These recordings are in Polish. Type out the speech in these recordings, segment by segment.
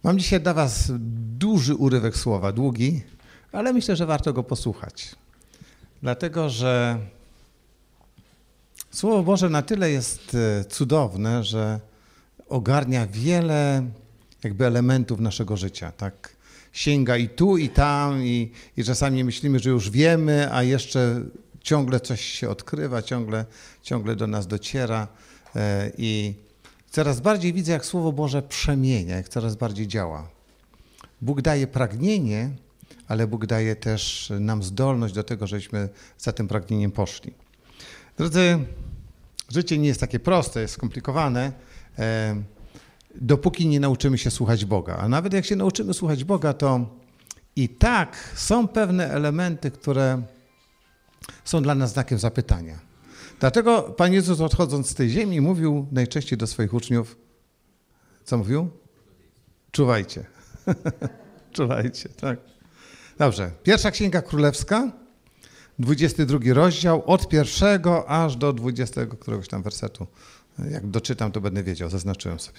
Mam dzisiaj dla was duży urywek słowa, długi, ale myślę, że warto go posłuchać. Dlatego, że Słowo Boże na tyle jest cudowne, że ogarnia wiele jakby elementów naszego życia. Tak sięga i tu, i tam, i czasami myślimy, że już wiemy, a jeszcze ciągle coś się odkrywa, ciągle do nas dociera. I coraz bardziej widzę, jak Słowo Boże przemienia, jak coraz bardziej działa. Bóg daje pragnienie, ale Bóg daje też nam zdolność do tego, żebyśmy za tym pragnieniem poszli. Drodzy, życie nie jest takie proste, jest skomplikowane, dopóki nie nauczymy się słuchać Boga. A nawet jak się nauczymy słuchać Boga, to i tak są pewne elementy, które są dla nas znakiem zapytania. Dlatego Pan Jezus, odchodząc z tej ziemi, mówił najczęściej do swoich uczniów, co mówił? Czuwajcie. Czuwajcie, tak. Dobrze. Pierwsza Księga Królewska, 22 rozdział, od 1 aż do 20 któregoś tam wersetu. Jak doczytam, to będę wiedział, zaznaczyłem sobie.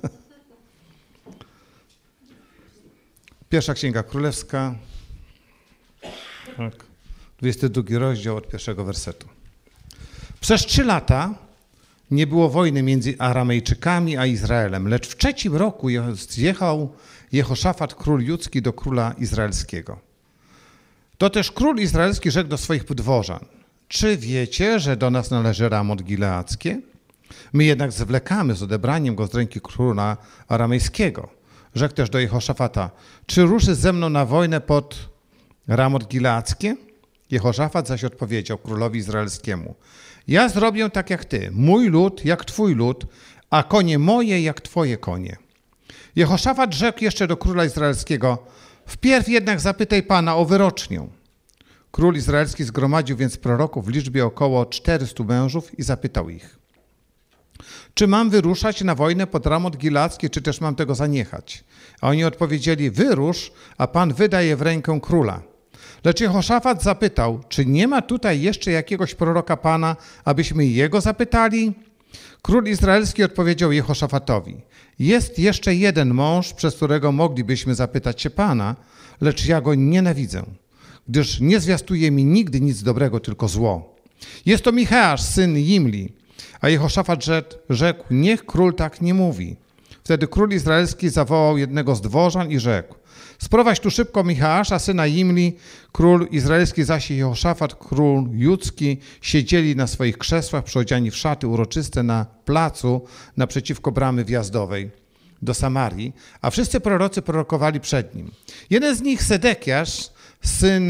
Pierwsza Księga Królewska, tak, 22 rozdział, od 1 wersetu. Przez 3 lata nie było wojny między Aramejczykami a Izraelem, lecz w 3 roku zjechał Jehoszafat, król judzki, do króla izraelskiego. To też król izraelski rzekł do swoich podworzan: czy wiecie, że do nas należy Ramot Gileackie? My jednak zwlekamy z odebraniem go z ręki króla aramejskiego. Rzekł też do Jehoszafata: czy ruszysz ze mną na wojnę pod Ramot Gileackie? Jehoszafat zaś odpowiedział królowi izraelskiemu: ja zrobię tak jak ty, mój lud jak twój lud, a konie moje jak twoje konie. Jehoszafat rzekł jeszcze do króla izraelskiego: wpierw jednak zapytaj Pana o wyrocznię. Król izraelski zgromadził więc proroków w liczbie około 400 mężów i zapytał ich: czy mam wyruszać na wojnę pod Ramot Gileackie, czy też mam tego zaniechać? A oni odpowiedzieli: wyrusz, a Pan wyda je w rękę króla. Lecz Jehoszafat zapytał: czy nie ma tutaj jeszcze jakiegoś proroka Pana, abyśmy jego zapytali? Król izraelski odpowiedział Jehoszafatowi: jest jeszcze jeden mąż, przez którego moglibyśmy zapytać się Pana, lecz ja go nienawidzę, gdyż nie zwiastuje mi nigdy nic dobrego, tylko zło. Jest to Micheasz, syn Jimli. A Jehoszafat rzekł: niech król tak nie mówi. Wtedy król izraelski zawołał jednego z dworzan i rzekł: sprowadź tu szybko Micheasza, syna Jimli. Król izraelski zaś i Jehoszafat, król judzki, siedzieli na swoich krzesłach, przyodziani w szaty uroczyste na placu naprzeciwko bramy wjazdowej do Samarii, a wszyscy prorocy prorokowali przed nim. Jeden z nich, Sedekiasz, syn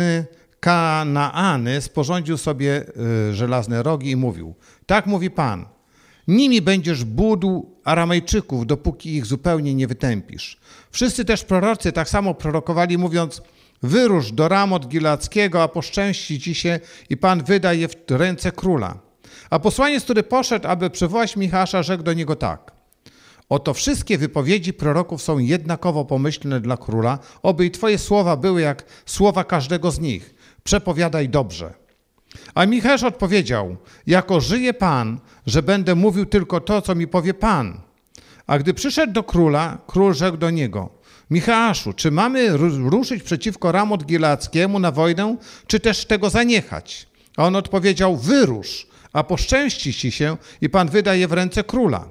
Kanaany, sporządził sobie żelazne rogi i mówił: tak mówi Pan, nimi będziesz budł Aramejczyków, dopóki ich zupełnie nie wytępisz. Wszyscy też prorocy tak samo prorokowali, mówiąc: wyrusz do Ramot Gileackiego, a poszczęści ci się i Pan wyda je w ręce króla. A posłaniec, który poszedł, aby przywołać Micheasza, rzekł do niego tak: oto wszystkie wypowiedzi proroków są jednakowo pomyślne dla króla, oby i twoje słowa były jak słowa każdego z nich. Przepowiadaj dobrze. A Micheasz odpowiedział: jako żyje Pan, że będę mówił tylko to, co mi powie Pan. A gdy przyszedł do króla, król rzekł do niego: Micheaszu, czy mamy ruszyć przeciwko Ramot Gileackiemu na wojnę, czy też tego zaniechać? A on odpowiedział: wyrusz, a poszczęści ci się i Pan wyda je w ręce króla.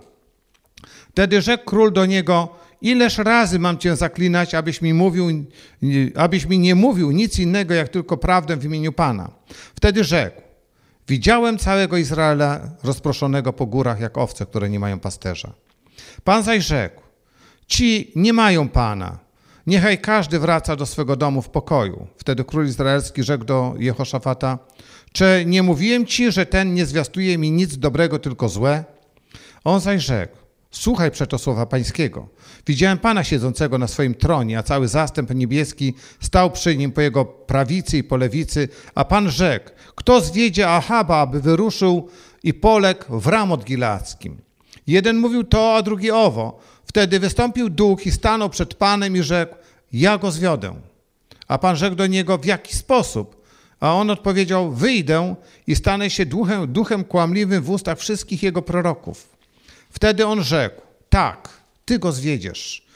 Wtedy rzekł król do niego: ileż razy mam cię zaklinać, abyś mi nie mówił nic innego, jak tylko prawdę w imieniu Pana. Wtedy rzekł: widziałem całego Izraela rozproszonego po górach, jak owce, które nie mają pasterza. Pan zaś rzekł: ci nie mają Pana, niechaj każdy wraca do swego domu w pokoju. Wtedy król izraelski rzekł do Jehoszafata: czy nie mówiłem ci, że ten nie zwiastuje mi nic dobrego, tylko złe? On zaś rzekł: słuchaj przeto słowa pańskiego. Widziałem Pana siedzącego na swoim tronie, a cały zastęp niebieski stał przy nim po jego prawicy i po lewicy, a Pan rzekł: kto zwiedzie Ahaba, aby wyruszył i poległ w Ramot Gileackim? Jeden mówił to, a drugi owo. Wtedy wystąpił duch i stanął przed Panem i rzekł: ja go zwiodę. A Pan rzekł do niego: w jaki sposób? A on odpowiedział: wyjdę i stanę się duchem kłamliwym w ustach wszystkich jego proroków. Wtedy on rzekł: tak, ty go zwiedziesz.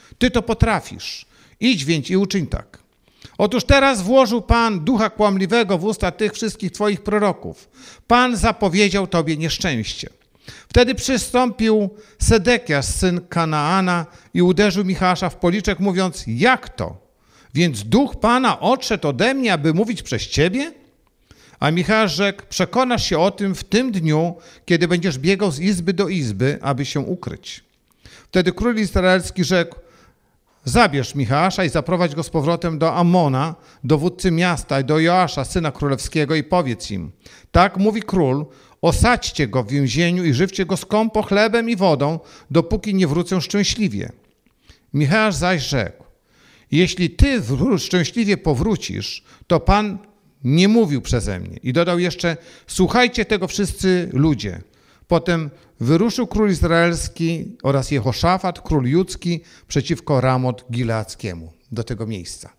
Ty to potrafisz. Idź więc i uczyń tak. Otóż teraz włożył Pan ducha kłamliwego w usta tych wszystkich twoich proroków. Pan zapowiedział tobie nieszczęście. Wtedy przystąpił Sedekiasz, syn Kanaana, i uderzył Michała w policzek, mówiąc: jak to? Więc duch Pana odszedł ode mnie, aby mówić przez ciebie? A Michał rzekł: przekonasz się o tym w tym dniu, kiedy będziesz biegał z izby do izby, aby się ukryć. Wtedy król izraelski rzekł: zabierz Michała i zaprowadź go z powrotem do Amona, dowódcy miasta, i do Joasza, syna królewskiego, i powiedz im: tak mówi król, osadźcie go w więzieniu i żywcie go skąpo chlebem i wodą, dopóki nie wrócę szczęśliwie. Michał zaś rzekł: jeśli ty szczęśliwie powrócisz, to Pan nie mówił przeze mnie. I dodał jeszcze: słuchajcie tego wszyscy ludzie. Potem wyruszył król izraelski oraz Jehoszafat, król judzki, przeciwko Ramot Gileackiemu, do tego miejsca.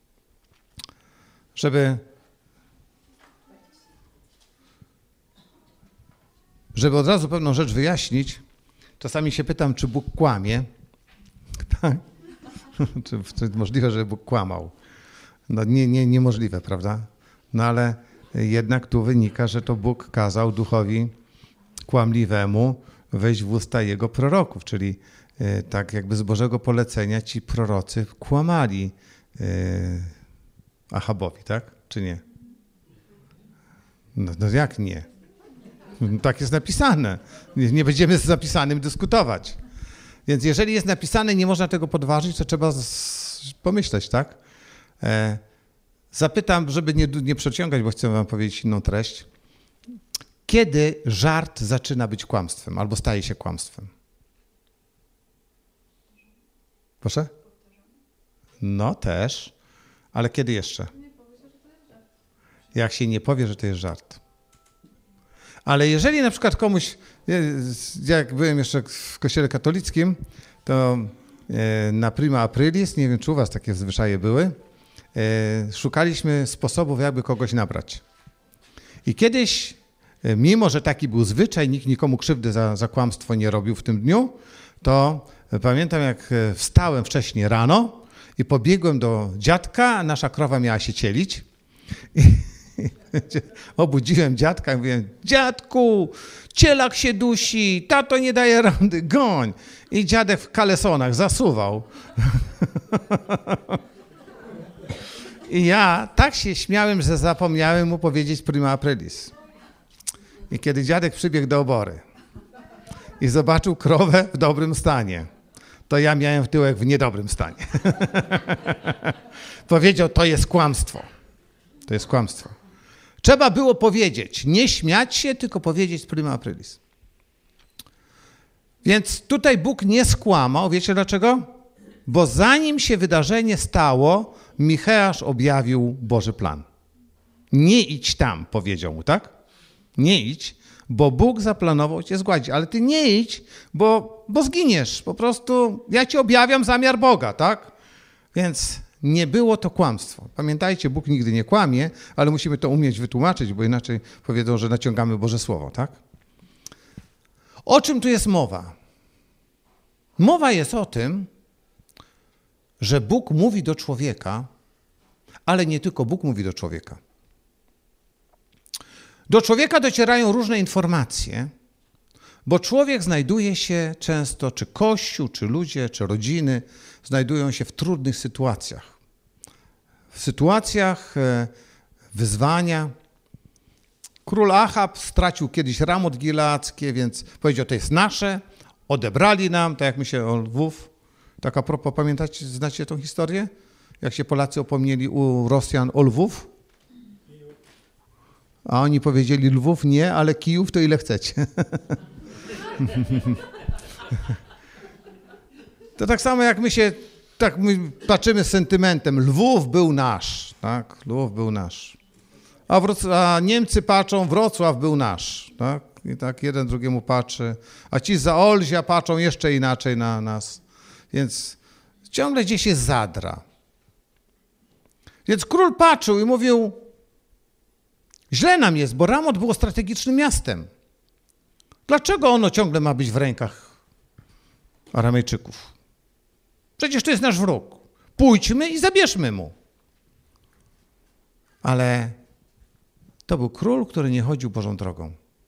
Żeby od razu pewną rzecz wyjaśnić, czasami się pytam, czy Bóg kłamie. Tak? Czy możliwe, że Bóg kłamał? No niemożliwe, prawda? No ale jednak tu wynika, że to Bóg kazał duchowi kłamliwemu wejść w usta jego proroków, czyli tak jakby z Bożego polecenia ci prorocy kłamali Achabowi, tak? Czy nie? No jak nie? Tak jest napisane. Nie będziemy z napisanym dyskutować. Więc jeżeli jest napisane, nie można tego podważyć, to trzeba pomyśleć, tak? Zapytam, żeby nie przeciągać, bo chcę wam powiedzieć inną treść. Kiedy żart zaczyna być kłamstwem albo staje się kłamstwem? Proszę? No też, ale kiedy jeszcze? Jak się nie powie, że to jest żart. Ale jeżeli na przykład komuś, jak byłem jeszcze w kościele katolickim, to na prima aprilis, nie wiem, czy u was takie zwyczaje były, szukaliśmy sposobów, jakby kogoś nabrać. I kiedyś, mimo że taki był zwyczaj, nikt nikomu krzywdy za kłamstwo nie robił w tym dniu, to pamiętam, jak wstałem wcześniej rano i pobiegłem do dziadka, nasza krowa miała się cielić. Obudziłem dziadka i mówiłem: dziadku, cielak się dusi, tato nie daje rady, goń. I dziadek w kalesonach zasuwał. I ja tak się śmiałem, że zapomniałem mu powiedzieć prima aprilis. I kiedy dziadek przybiegł do obory i zobaczył krowę w dobrym stanie, to ja miałem w tyłek w niedobrym stanie. Powiedział: to jest kłamstwo. To jest kłamstwo. Trzeba było powiedzieć, nie śmiać się, tylko powiedzieć prima aprilis. Więc tutaj Bóg nie skłamał. Wiecie dlaczego? Bo zanim się wydarzenie stało, Micheasz objawił Boży plan. Nie idź tam, powiedział mu, tak? Nie idź, bo Bóg zaplanował cię zgładzić. Ale ty nie idź, bo zginiesz. Po prostu ja ci objawiam zamiar Boga, tak? Więc nie było to kłamstwo. Pamiętajcie, Bóg nigdy nie kłamie, ale musimy to umieć wytłumaczyć, bo inaczej powiedzą, że naciągamy Boże Słowo, tak? O czym tu jest mowa? Mowa jest o tym, że Bóg mówi do człowieka, ale nie tylko Bóg mówi do człowieka. Do człowieka docierają różne informacje, bo człowiek znajduje się często, czy Kościół, czy ludzie, czy rodziny, znajdują się w trudnych sytuacjach. W sytuacjach wyzwania. Król Achab stracił kiedyś Ramot Gileackie, więc powiedział: to jest nasze, odebrali nam, tak jak my się o Lwów. Tak a propos, pamiętacie, znacie tą historię? Jak się Polacy opomnieli u Rosjan o Lwów? A oni powiedzieli: Lwów nie, ale Kijów to ile chcecie. To tak samo jak my patrzymy z sentymentem. Lwów był nasz, tak? Lwów był nasz. A Niemcy patrzą: Wrocław był nasz, tak? I tak jeden drugiemu patrzy. A ci z Zaolzia patrzą jeszcze inaczej na nas. Więc ciągle gdzieś jest zadra. Więc król patrzył i mówił: źle nam jest, bo Ramot było strategicznym miastem. Dlaczego ono ciągle ma być w rękach Aramejczyków? Przecież to jest nasz wróg. Pójdźmy i zabierzmy mu. Ale to był król, który nie chodził Bożą drogą.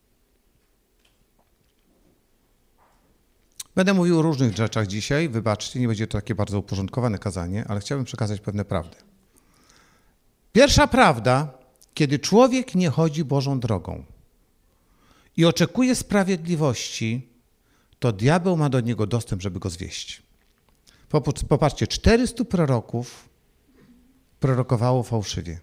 Będę mówił o różnych rzeczach dzisiaj. Wybaczcie, nie będzie to takie bardzo uporządkowane kazanie, ale chciałbym przekazać pewne prawdy. Pierwsza prawda, kiedy człowiek nie chodzi Bożą drogą i oczekuje sprawiedliwości, to diabeł ma do niego dostęp, żeby go zwieść. Popatrzcie, 400 proroków prorokowało fałszywie.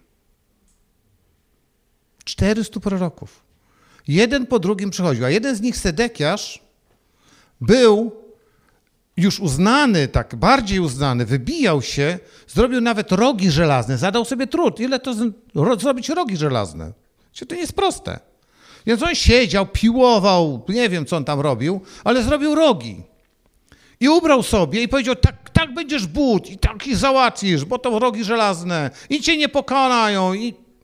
400 proroków. Jeden po drugim przychodził, a jeden z nich, Sedekiasz, był już uznany, tak bardziej uznany, wybijał się, zrobił nawet rogi żelazne, zadał sobie trud. Ile to zrobić rogi żelazne? To nie jest proste. Więc on siedział, piłował, nie wiem, co on tam robił, ale zrobił rogi. I ubrał sobie i powiedział, tak będziesz but i tak ich załatwisz, bo to rogi żelazne i cię nie pokonają.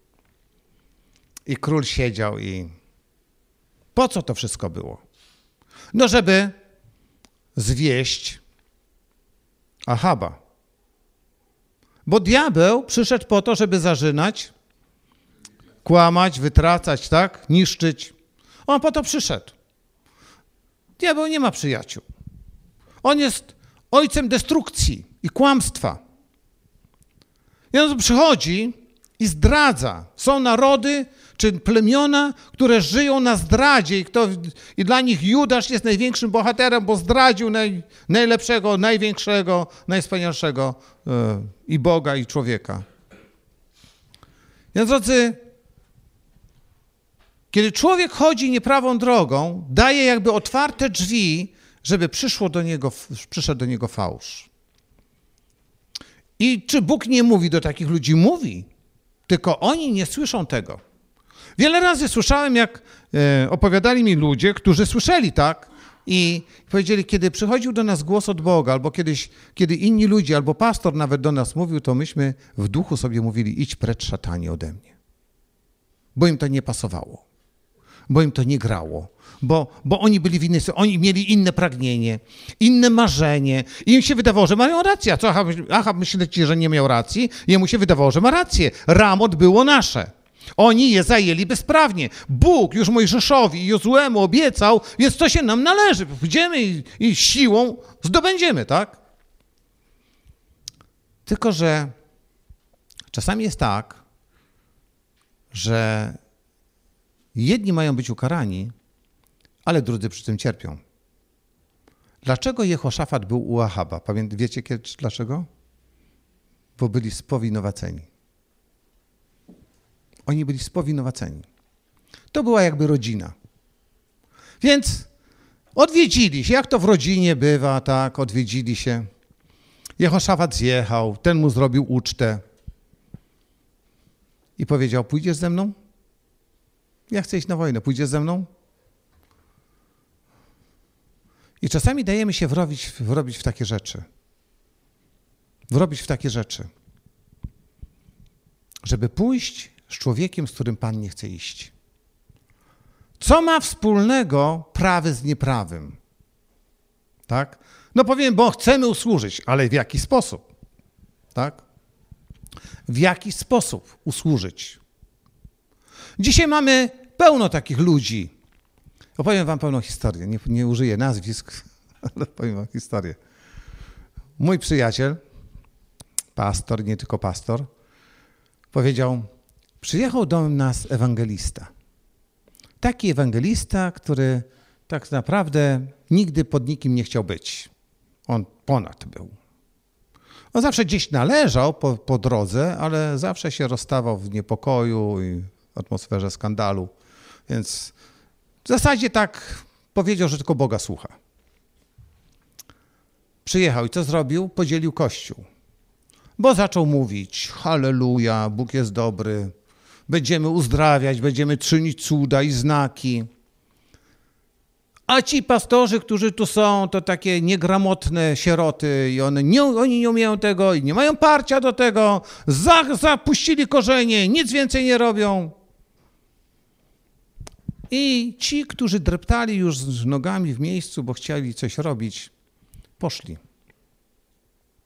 I król siedział i po co to wszystko było? No, żeby zwieść Ahaba. Bo diabeł przyszedł po to, żeby zarzynać, kłamać, wytracać, tak? Niszczyć. On po to przyszedł. Diabeł nie ma przyjaciół. On jest ojcem destrukcji i kłamstwa. I on przychodzi i zdradza. Są narody czy plemiona, które żyją na zdradzie i dla nich Judasz jest największym bohaterem, bo zdradził najlepszego, największego, najwspanialszego i Boga, i człowieka. Więc drodzy, kiedy człowiek chodzi nieprawą drogą, daje jakby otwarte drzwi, żeby przyszedł do niego fałsz. I czy Bóg nie mówi do takich ludzi? Mówi, tylko oni nie słyszą tego. Wiele razy słyszałem, jak opowiadali mi ludzie, którzy słyszeli, tak? I powiedzieli, kiedy przychodził do nas głos od Boga, albo kiedy inni ludzie, albo pastor nawet do nas mówił, to myśmy w duchu sobie mówili, idź precz, szatanie, ode mnie. Bo im to nie pasowało. Bo im to nie grało. Bo oni byli w innej sytuacji, oni mieli inne pragnienie, inne marzenie. I im się wydawało, że mają rację. A co Achab myśleć, że nie miał racji? Jemu się wydawało, że ma rację. Ramot było nasze. Oni je zajęli bezprawnie. Bóg już Mojżeszowi i Jozuemu obiecał, więc to się nam należy. Pójdziemy i siłą zdobędziemy, tak? Tylko że czasami jest tak, że jedni mają być ukarani, ale drudzy przy tym cierpią. Dlaczego Jehoszafat był u Achaba? Wiecie dlaczego? Bo byli spowinowaceni. Oni byli spowinowaceni. To była jakby rodzina. Więc odwiedzili się, jak to w rodzinie bywa, tak, odwiedzili się. Jehoszafat zjechał, ten mu zrobił ucztę i powiedział, pójdziesz ze mną? Ja chcę iść na wojnę, pójdziesz ze mną? I czasami dajemy się wrobić w takie rzeczy. Wrobić w takie rzeczy. Żeby pójść z człowiekiem, z którym Pan nie chce iść. Co ma wspólnego prawy z nieprawym? Tak? No powiem, bo chcemy usłużyć, ale w jaki sposób? Tak? W jaki sposób usłużyć? Dzisiaj mamy pełno takich ludzi. Opowiem wam pełną historię. Nie użyję nazwisk, ale powiem wam historię. Mój przyjaciel, pastor, nie tylko pastor, powiedział, przyjechał do nas ewangelista. Taki ewangelista, który tak naprawdę nigdy pod nikim nie chciał być. On ponad był. On zawsze gdzieś należał po drodze, ale zawsze się rozstawał w niepokoju i atmosferze skandalu. Więc w zasadzie tak powiedział, że tylko Boga słucha. Przyjechał i co zrobił? Podzielił Kościół. Bo zaczął mówić, halleluja, Bóg jest dobry, będziemy uzdrawiać, będziemy czynić cuda i znaki. A ci pastorzy, którzy tu są, to takie niegramotne sieroty i oni nie umieją tego i nie mają parcia do tego, zapuścili korzenie, nic więcej nie robią. I ci, którzy dreptali już z nogami w miejscu, bo chcieli coś robić, poszli.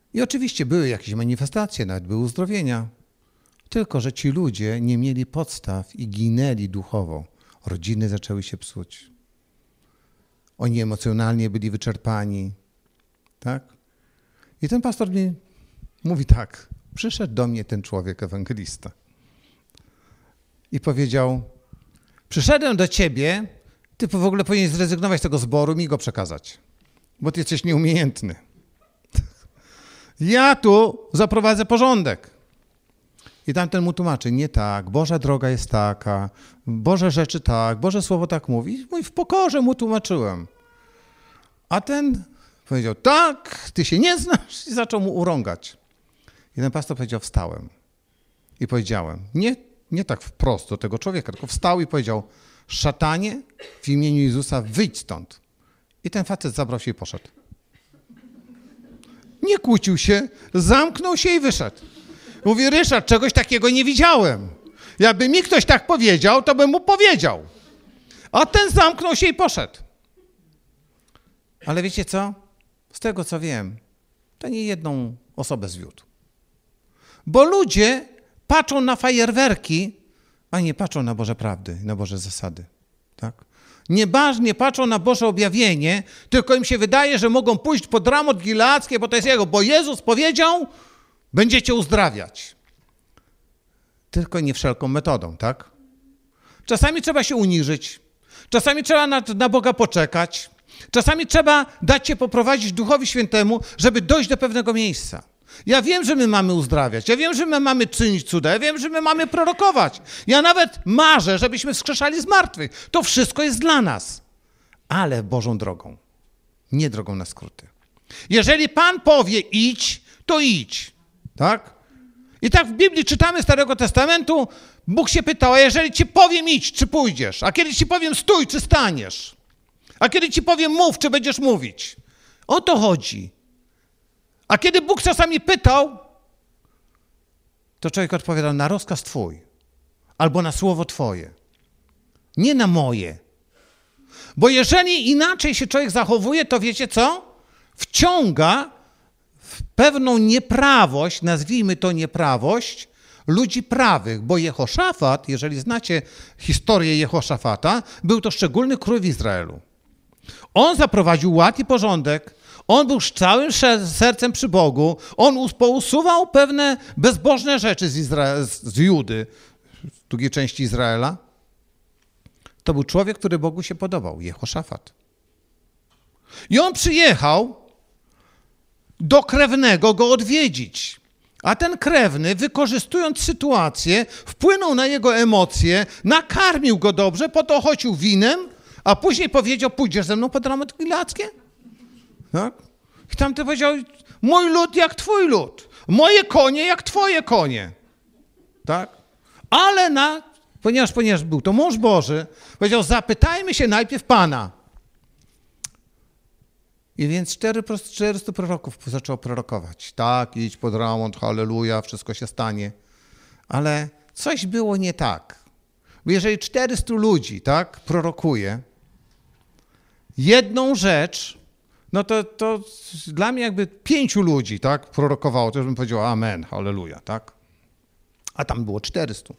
I oczywiście były jakieś manifestacje, nawet były uzdrowienia. Tylko że ci ludzie nie mieli podstaw i ginęli duchowo. Rodziny zaczęły się psuć. Oni emocjonalnie byli wyczerpani. Tak? I ten pastor mi mówi tak, przyszedł do mnie ten człowiek, ewangelista. I powiedział, przyszedłem do ciebie, ty w ogóle powinieneś zrezygnować z tego zboru, mi go przekazać, bo ty jesteś nieumiejętny. Ja tu zaprowadzę porządek. I tamten mu tłumaczy, nie tak, Boża droga jest taka, Boże rzeczy tak, Boże słowo tak mówi. I w pokorze mu tłumaczyłem. A ten powiedział, tak, ty się nie znasz i zaczął mu urągać. I ten pastor powiedział, wstałem i powiedziałem, nie tak wprost do tego człowieka, tylko wstał i powiedział, szatanie, w imieniu Jezusa wyjdź stąd. I ten facet zabrał się i poszedł. Nie kłócił się, zamknął się i wyszedł. Mówi, Ryszard, czegoś takiego nie widziałem. Jakby mi ktoś tak powiedział, to bym mu powiedział. A ten zamknął się i poszedł. Ale wiecie co? Z tego, co wiem, to nie jedną osobę zwiódł. Bo ludzie patrzą na fajerwerki, a nie patrzą na Boże prawdy, na Boże zasady. Tak? Nie patrzą na Boże objawienie, tylko im się wydaje, że mogą pójść pod Ramot Gileackie, bo to jest jego, bo Jezus powiedział, będziecie uzdrawiać. Tylko nie wszelką metodą, tak? Czasami trzeba się uniżyć, czasami trzeba na Boga poczekać, czasami trzeba dać się poprowadzić Duchowi Świętemu, żeby dojść do pewnego miejsca. Ja wiem, że my mamy uzdrawiać, ja wiem, że my mamy czynić cuda, ja wiem, że my mamy prorokować. Ja nawet marzę, żebyśmy wskrzeszali z martwych. To wszystko jest dla nas, ale Bożą drogą, nie drogą na skróty. Jeżeli Pan powie idź, to idź, tak? I tak w Biblii czytamy Starego Testamentu, Bóg się pytał, a jeżeli ci powiem idź, czy pójdziesz? A kiedy ci powiem stój, czy staniesz? A kiedy ci powiem mów, czy będziesz mówić? O to chodzi. A kiedy Bóg czasami pytał, to człowiek odpowiadał na rozkaz Twój albo na słowo Twoje, nie na moje. Bo jeżeli inaczej się człowiek zachowuje, to wiecie co? Wciąga w pewną nieprawość, nazwijmy to nieprawość, ludzi prawych, bo Jehoszafat, jeżeli znacie historię Jehoszafata, był to szczególny król w Izraelu. On zaprowadził ład i porządek, on był z całym sercem przy Bogu, on pousuwał pewne bezbożne rzeczy z Judy, z drugiej części Izraela. To był człowiek, który Bogu się podobał, Jehoszafat. I on przyjechał do krewnego go odwiedzić. A ten krewny, wykorzystując sytuację, wpłynął na jego emocje, nakarmił go dobrze, potochocił winem, a później powiedział, pójdziesz ze mną pod Ramot Gileackie? Tak? I tamten powiedział, mój lud jak twój lud, moje konie jak twoje konie. Tak? Ale ponieważ był to mąż Boży, powiedział, zapytajmy się najpierw Pana. I więc 400 proroków zaczęło prorokować. Tak, idź pod Ramot, halleluja, wszystko się stanie. Ale coś było nie tak. Bo jeżeli 400 ludzi, tak, prorokuje jedną rzecz, no to dla mnie jakby 5 ludzi, tak, prorokowało, to już bym powiedział amen, halleluja, tak? A tam było 400.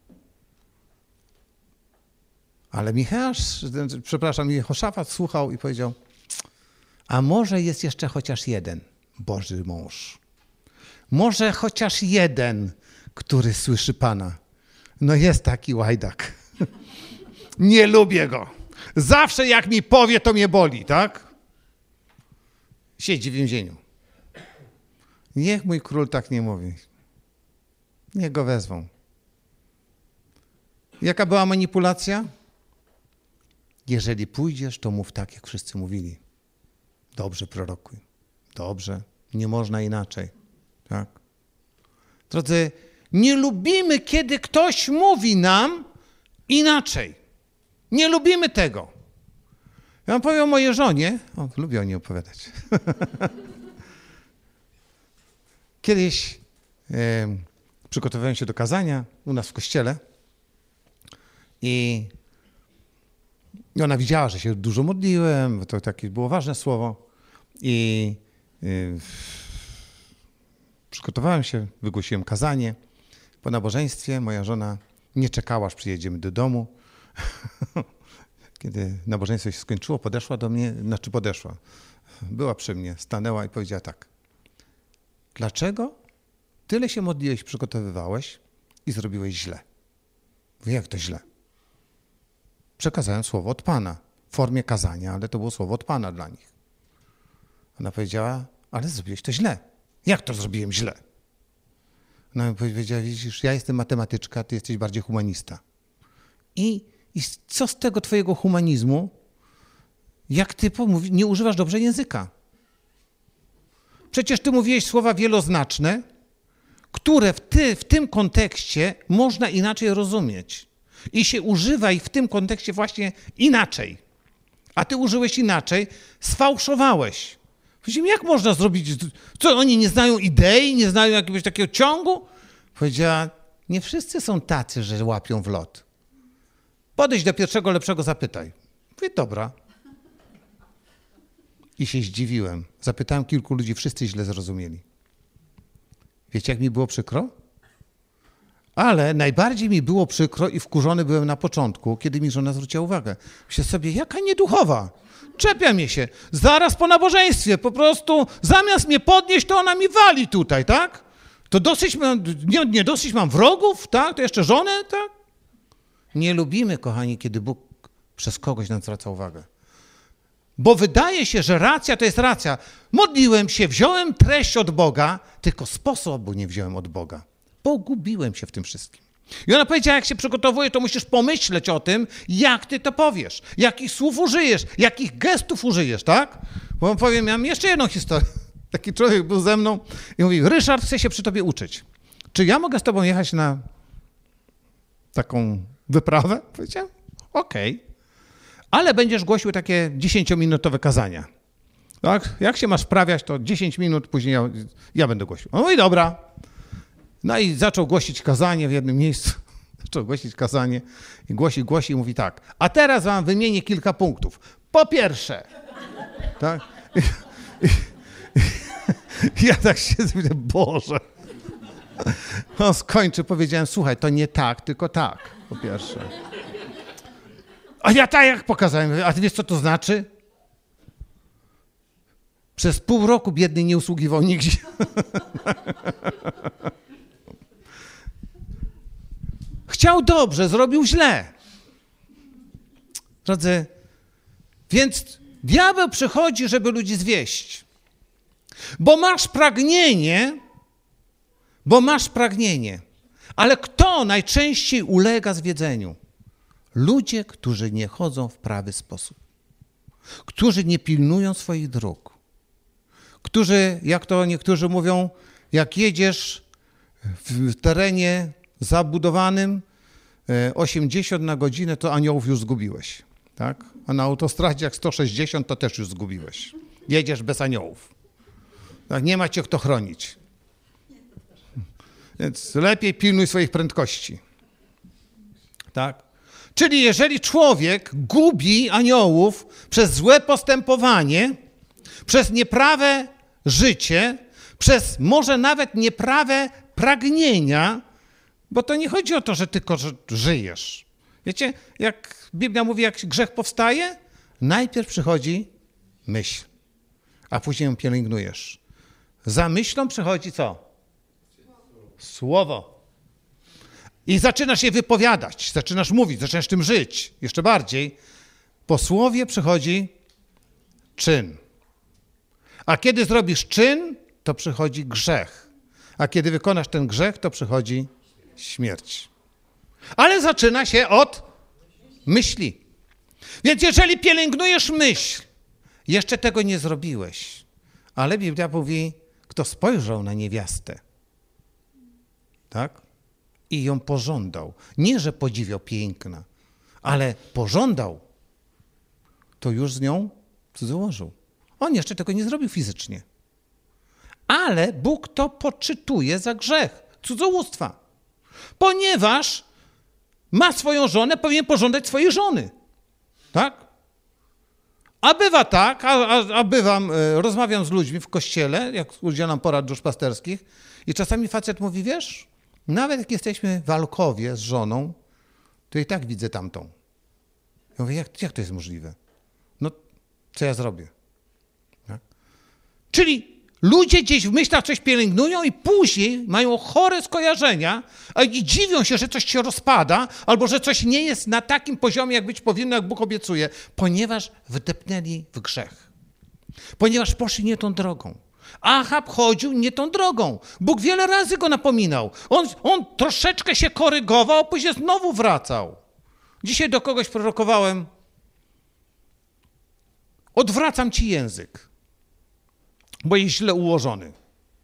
Ale Jehoszafat słuchał i powiedział, a może jest jeszcze chociaż jeden Boży mąż. Może chociaż jeden, który słyszy Pana. No jest taki łajdak. Nie lubię go. Zawsze jak mi powie, to mnie boli, tak? Siedzi w więzieniu. Niech mój król tak nie mówi. Niech go wezwą. Jaka była manipulacja? Jeżeli pójdziesz, to mów tak, jak wszyscy mówili. Dobrze prorokuj. Dobrze. Nie można inaczej. Tak? Drodzy, nie lubimy, kiedy ktoś mówi nam inaczej. Nie lubimy tego. Ja wam powiem o mojej żonie. Lubię o niej opowiadać. Kiedyś przygotowywałem się do kazania u nas w kościele i ona widziała, że się dużo modliłem, to takie było ważne słowo i Przygotowałem się, wygłosiłem kazanie. Po nabożeństwie moja żona nie czekała, aż przyjedziemy do domu. Kiedy nabożeństwo się skończyło, podeszła do mnie, była przy mnie, stanęła i powiedziała tak. Dlaczego tyle się modliłeś, przygotowywałeś i zrobiłeś źle? Mówię, jak to źle? Przekazałem słowo od Pana w formie kazania, ale to było słowo od Pana dla nich. Ona powiedziała, ale zrobiłeś to źle. Jak to zrobiłem źle? Ona powiedziała, widzisz, ja jestem matematyczka, ty jesteś bardziej humanista. I co z tego twojego humanizmu, jak ty nie używasz dobrze języka? Przecież ty mówiłeś słowa wieloznaczne, które w tym kontekście można inaczej rozumieć. I się używa ich w tym kontekście właśnie inaczej. A ty użyłeś inaczej, sfałszowałeś. Jak można zrobić? Co, oni nie znają idei, nie znają jakiegoś takiego ciągu? Powiedziała, nie wszyscy są tacy, że łapią w lot. Podejdź do pierwszego lepszego, zapytaj. Mówię, dobra. I się zdziwiłem. Zapytałem kilku ludzi, wszyscy źle zrozumieli. Wiecie, jak mi było przykro? Ale najbardziej mi było przykro i wkurzony byłem na początku, kiedy mi żona zwróciła uwagę. Myślę sobie, jaka nieduchowa. Czepia mnie się. Zaraz po nabożeństwie po prostu zamiast mnie podnieść, to ona mi wali tutaj, tak? To dosyć, nie dosyć mam wrogów, tak? To jeszcze żonę, tak? Nie lubimy, kochani, kiedy Bóg przez kogoś nam zwraca uwagę. Bo wydaje się, że racja to jest racja. Modliłem się, wziąłem treść od Boga, tylko sposobu nie wziąłem od Boga. Pogubiłem się w tym wszystkim. I ona powiedziała, jak się przygotowuje, to musisz pomyśleć o tym, jak ty to powiesz, jakich słów użyjesz, jakich gestów użyjesz, tak? Bo powiem, miałem jeszcze jedną historię. Taki człowiek był ze mną i mówi, Ryszard, chcę się przy tobie uczyć. Czy ja mogę z tobą jechać na taką wyprawę? Powiedziałem, okej. Ale będziesz głosił takie 10-minutowe kazania. Tak? Jak się masz wprawiać, to 10 minut, później ja będę głosił. No i dobra. No i zaczął głosić kazanie w jednym miejscu. Zaczął głosić kazanie i głosi i mówi tak. A teraz wam wymienię kilka punktów. Po pierwsze, tak? Ja tak siedzę, mówię, Boże. No skończy, powiedziałem, słuchaj, to nie tak, tylko tak, po pierwsze. A ja tak jak pokazałem, a ty wiesz, co to znaczy? Przez pół roku biedny nie usługiwał nigdzie. Chciał dobrze, zrobił źle. Drodzy, więc diabeł przychodzi, żeby ludzi zwieść. Bo masz pragnienie. Ale kto najczęściej ulega zwiedzeniu? Ludzie, którzy nie chodzą w prawy sposób. Którzy nie pilnują swoich dróg. Którzy, jak to niektórzy mówią, jak jedziesz w terenie zabudowanym 80 na godzinę, to aniołów już zgubiłeś. Tak? A na autostradzie jak 160, to też już zgubiłeś. Jedziesz bez aniołów. Tak? Nie ma cię kto chronić. Więc lepiej pilnuj swoich prędkości. Tak? Czyli jeżeli człowiek gubi aniołów przez złe postępowanie, przez nieprawe życie, przez może nawet nieprawe pragnienia, bo to nie chodzi o to, że tylko żyjesz. Wiecie, jak Biblia mówi, jak grzech powstaje, najpierw przychodzi myśl, a później ją pielęgnujesz. Za myślą przychodzi co? Słowo. I zaczynasz je wypowiadać, zaczynasz mówić, zaczynasz tym żyć. Jeszcze bardziej. Po słowie przychodzi czyn. A kiedy zrobisz czyn, to przychodzi grzech. A kiedy wykonasz ten grzech, to przychodzi śmierć. Ale zaczyna się od myśli. Więc jeżeli pielęgnujesz myśl, jeszcze tego nie zrobiłeś. Ale Biblia mówi, kto spojrzał na niewiastę, tak? I ją pożądał. Nie, że podziwiał piękna, ale pożądał, to już z nią cudzołożył. On jeszcze tego nie zrobił fizycznie. Ale Bóg to poczytuje za grzech cudzołóstwa. Ponieważ ma swoją żonę, powinien pożądać swojej żony. Tak? A bywa tak, rozmawiam z ludźmi w kościele, jak udzielam porad duszpasterskich i czasami facet mówi, wiesz, nawet jak jesteśmy w alkowie z żoną, to i tak widzę tamtą. Ja mówię, jak to jest możliwe? No, co ja zrobię? Tak? Czyli ludzie gdzieś w myślach coś pielęgnują i później mają chore skojarzenia i dziwią się, że coś się rozpada albo że coś nie jest na takim poziomie, jak być powinno, jak Bóg obiecuje, ponieważ wdepnęli w grzech. Ponieważ poszli nie tą drogą. Achab chodził nie tą drogą. Bóg wiele razy go napominał. On troszeczkę się korygował, a później znowu wracał. Dzisiaj do kogoś prorokowałem, odwracam ci język, bo jest źle ułożony.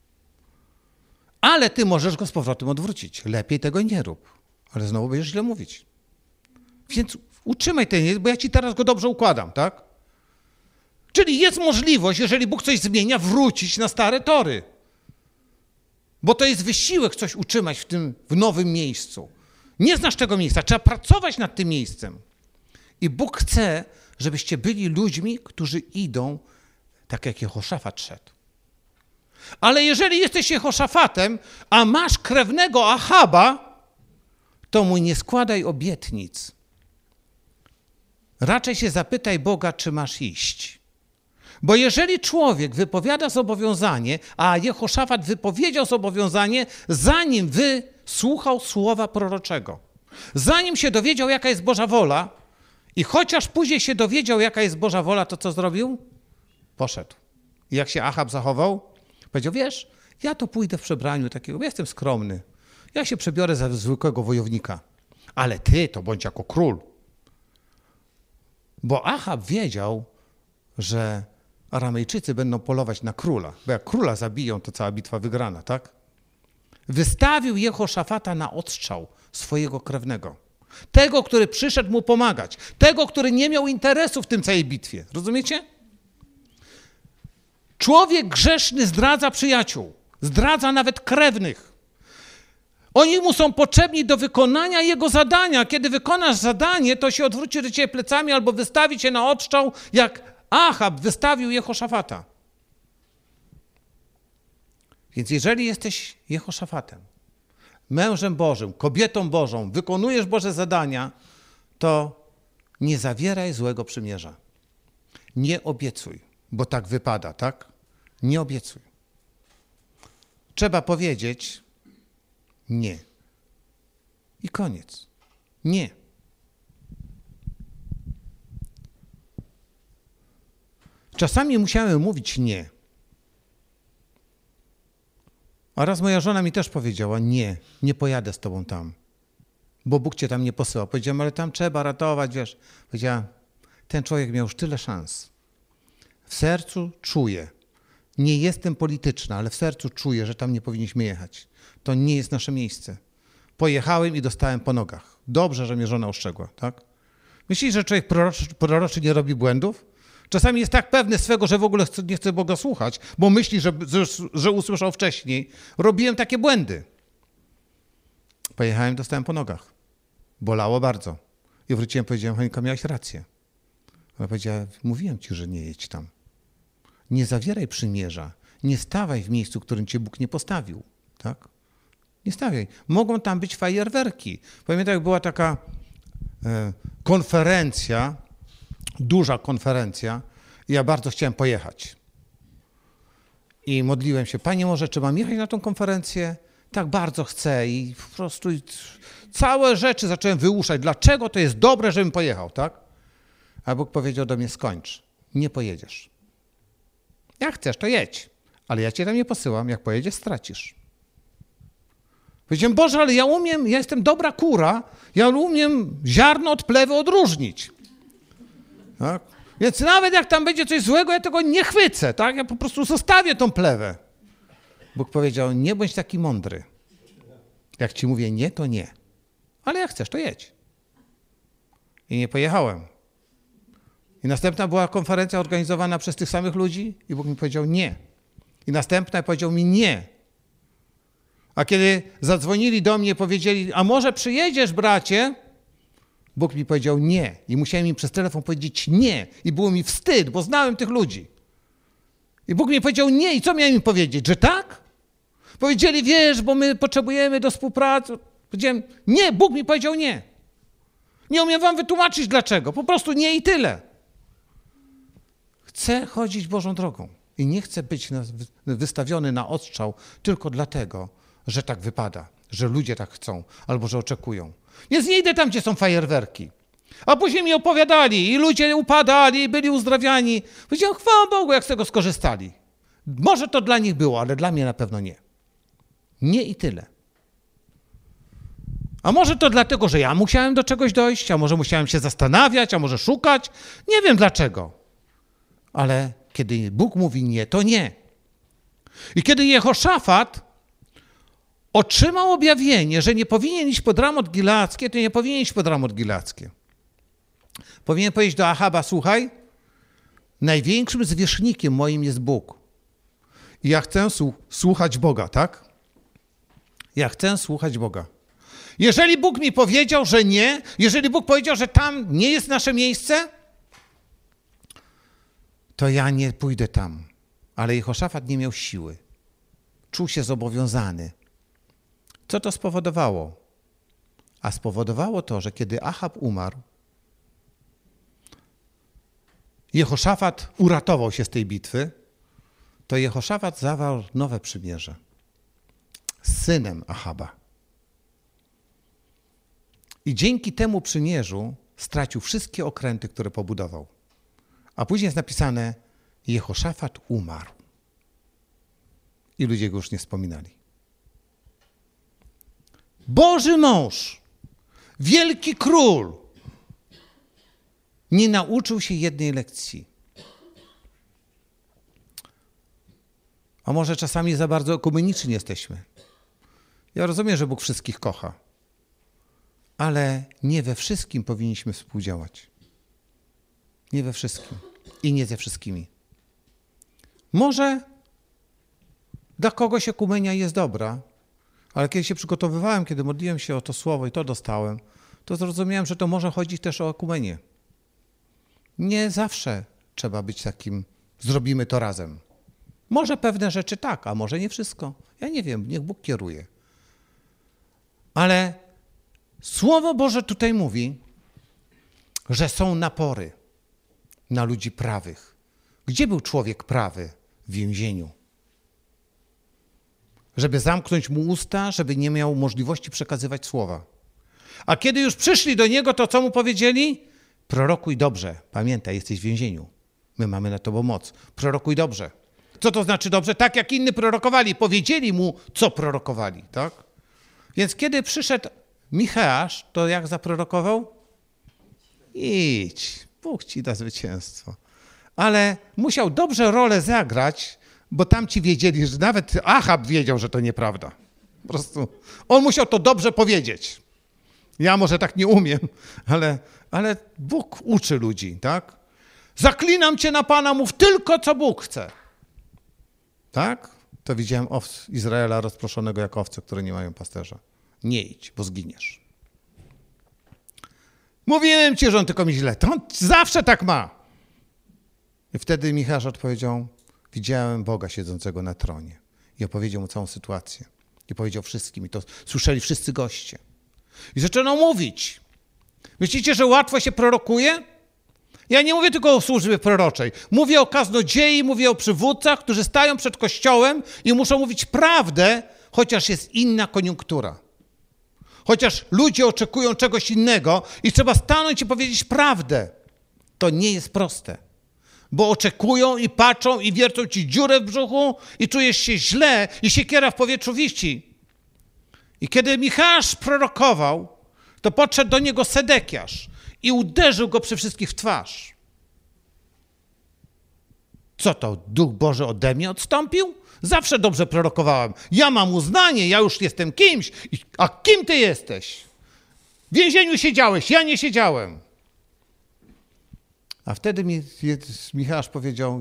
Ale ty możesz go z powrotem odwrócić. Lepiej tego nie rób, ale znowu będziesz źle mówić. Więc utrzymaj ten język, bo ja ci teraz go dobrze układam, tak? Czyli jest możliwość, jeżeli Bóg coś zmienia, wrócić na stare tory. Bo to jest wysiłek coś utrzymać w nowym miejscu. Nie znasz tego miejsca, trzeba pracować nad tym miejscem. I Bóg chce, żebyście byli ludźmi, którzy idą tak jak Jehoszafat szedł. Ale jeżeli jesteś Jehoszafatem, a masz krewnego Achaba, to mu nie składaj obietnic. Raczej się zapytaj Boga, czy masz iść. Bo jeżeli człowiek wypowiada zobowiązanie, a Jehoszafat wypowiedział zobowiązanie, zanim wysłuchał słowa proroczego, zanim się dowiedział, jaka jest Boża wola i chociaż później się dowiedział, jaka jest Boża wola, to co zrobił? Poszedł. I jak się Achab zachował? Powiedział, wiesz, ja to pójdę w przebraniu takiego, ja jestem skromny. Ja się przebiorę za zwykłego wojownika. Ale ty to bądź jako król. Bo Achab wiedział, że Aramejczycy będą polować na króla. Bo jak króla zabiją, to cała bitwa wygrana, tak? Wystawił Jehoszafata na odstrzał swojego krewnego. Tego, który przyszedł mu pomagać. Tego, który nie miał interesu w tym całej bitwie. Rozumiecie? Człowiek grzeszny zdradza przyjaciół. Zdradza nawet krewnych. Oni mu są potrzebni do wykonania jego zadania. Kiedy wykonasz zadanie, to się odwróci do ciebie plecami albo wystawi cię na odstrzał, jak Achab wystawił Jehoszafata. Więc jeżeli jesteś Jehoszafatem, mężem Bożym, kobietą Bożą, wykonujesz Boże zadania, to nie zawieraj złego przymierza. Nie obiecuj, bo tak wypada, tak? Nie obiecuj. Trzeba powiedzieć nie. I koniec. Nie. Czasami musiałem mówić nie. A raz moja żona mi też powiedziała, nie pojadę z tobą tam, bo Bóg cię tam nie posyła. Powiedziałem, ale tam trzeba ratować, wiesz. Powiedziała, ten człowiek miał już tyle szans. W sercu czuję, nie jestem polityczna, ale w sercu czuję, że tam nie powinniśmy jechać. To nie jest nasze miejsce. Pojechałem i dostałem po nogach. Dobrze, że mnie żona ostrzegła, tak? Myślisz, że człowiek proroczy nie robi błędów? Czasami jest tak pewny swego, że w ogóle nie chce Boga słuchać, bo myśli, że usłyszał wcześniej. Robiłem takie błędy. Pojechałem, dostałem po nogach. Bolało bardzo. I wróciłem, powiedziałem, Halinka, miałaś rację. Ona powiedziała, mówiłem ci, że nie jedź tam. Nie zawieraj przymierza. Nie stawaj w miejscu, w którym cię Bóg nie postawił. Tak? Nie stawiaj. Mogą tam być fajerwerki. Pamiętam, jak była taka konferencja, duża konferencja i ja bardzo chciałem pojechać. I modliłem się, Panie, może czy mam jechać na tą konferencję? Tak bardzo chcę i po prostu całe rzeczy zacząłem wyłuszać. Dlaczego to jest dobre, żebym pojechał, tak? A Bóg powiedział do mnie, skończ, nie pojedziesz. Jak chcesz, to jedź, ale ja cię tam nie posyłam, jak pojedziesz, stracisz. Powiedziałem, Boże, ale ja jestem dobra kura, ja umiem ziarno od plewy odróżnić. Tak? Więc nawet jak tam będzie coś złego, ja tego nie chwycę, tak? Ja po prostu zostawię tą plewę. Bóg powiedział, nie bądź taki mądry. Jak ci mówię nie, to nie. Ale jak chcesz, to jedź. I nie pojechałem. I następna była konferencja organizowana przez tych samych ludzi i Bóg mi powiedział nie. I następna powiedział mi nie. A kiedy zadzwonili do mnie i powiedzieli, a może przyjedziesz, bracie, Bóg mi powiedział nie i musiałem im przez telefon powiedzieć nie i było mi wstyd, bo znałem tych ludzi. I Bóg mi powiedział nie i co miałem im powiedzieć, że tak? Powiedzieli, wiesz, bo my potrzebujemy do współpracy. Powiedziałem nie, Bóg mi powiedział nie. Nie umiem wam wytłumaczyć dlaczego, po prostu nie i tyle. Chcę chodzić Bożą drogą i nie chcę być wystawiony na odstrzał tylko dlatego, że tak wypada, że ludzie tak chcą albo że oczekują. Więc nie idę tam, gdzie są fajerwerki. A później mi opowiadali i ludzie upadali i byli uzdrawiani. Powiedziałem, chwała Bogu, jak z tego skorzystali. Może to dla nich było, ale dla mnie na pewno nie. Nie i tyle. A może to dlatego, że ja musiałem do czegoś dojść, a może musiałem się zastanawiać, a może szukać. Nie wiem dlaczego. Ale kiedy Bóg mówi nie, to nie. I kiedy Jehoszafat otrzymał objawienie, że nie powinien iść pod Ramot Gileackie, to nie powinien iść pod Ramot Gileackie. Powinien powiedzieć do Ahaba, słuchaj, największym zwierzchnikiem moim jest Bóg. I ja chcę słuchać Boga, tak? Ja chcę słuchać Boga. Jeżeli Bóg mi powiedział, że nie, jeżeli Bóg powiedział, że tam nie jest nasze miejsce, to ja nie pójdę tam. Ale Jehoszafat nie miał siły. Czuł się zobowiązany. Co to spowodowało? A spowodowało to, że kiedy Ahab umarł, Jehoszafat uratował się z tej bitwy, to Jehoszafat zawarł nowe przymierze z synem Ahaba. I dzięki temu przymierzu stracił wszystkie okręty, które pobudował. A później jest napisane, Jehoszafat umarł. I ludzie go już nie wspominali. Boży mąż, wielki król, nie nauczył się jednej lekcji. A może czasami za bardzo ekumeniczni jesteśmy. Ja rozumiem, że Bóg wszystkich kocha, ale nie we wszystkim powinniśmy współdziałać. Nie we wszystkim i nie ze wszystkimi. Może dla kogoś ekumenia jest dobra, ale kiedy się przygotowywałem, kiedy modliłem się o to słowo i to dostałem, to zrozumiałem, że to może chodzić też o ekumenię. Nie zawsze trzeba być takim, zrobimy to razem. Może pewne rzeczy tak, a może nie wszystko. Ja nie wiem, niech Bóg kieruje. Ale Słowo Boże tutaj mówi, że są napory na ludzi prawych. Gdzie był człowiek prawy? W więzieniu. Żeby zamknąć mu usta, żeby nie miał możliwości przekazywać słowa. A kiedy już przyszli do niego, to co mu powiedzieli? Prorokuj dobrze. Pamiętaj, jesteś w więzieniu. My mamy na tobą moc. Prorokuj dobrze. Co to znaczy dobrze? Tak jak inni prorokowali. Powiedzieli mu, co prorokowali. Tak? Więc kiedy przyszedł Micheasz, to jak zaprorokował? Idź, Bóg ci da zwycięstwo. Ale musiał dobrze rolę zagrać, bo tamci wiedzieli, że nawet Ahab wiedział, że to nieprawda. Po prostu on musiał to dobrze powiedzieć. Ja może tak nie umiem, ale Bóg uczy ludzi, tak? Zaklinam cię na Pana, mów tylko, co Bóg chce. Tak? To widziałem Izraela rozproszonego jak owce, które nie mają pasterza. Nie idź, bo zginiesz. Mówiłem ci, że on tylko mi źle. To on zawsze tak ma. I wtedy Micheasz odpowiedział, widziałem Boga siedzącego na tronie. I opowiedział mu całą sytuację. I powiedział wszystkim. I to słyszeli wszyscy goście. I zaczęto mówić. Myślicie, że łatwo się prorokuje? Ja nie mówię tylko o służbie proroczej. Mówię o kaznodziei, mówię o przywódcach, którzy stają przed Kościołem i muszą mówić prawdę, chociaż jest inna koniunktura. Chociaż ludzie oczekują czegoś innego i trzeba stanąć i powiedzieć prawdę. To nie jest proste. Bo oczekują i patrzą i wiercą ci dziurę w brzuchu i czujesz się źle i siekiera w powietrzu wisi. I kiedy Micheasz prorokował, to podszedł do niego Sedekiasz i uderzył go przy wszystkich w twarz. Co to, Duch Boży ode mnie odstąpił? Zawsze dobrze prorokowałem. Ja mam uznanie, ja już jestem kimś. A kim ty jesteś? W więzieniu siedziałeś, ja nie siedziałem. A wtedy Micheasz powiedział,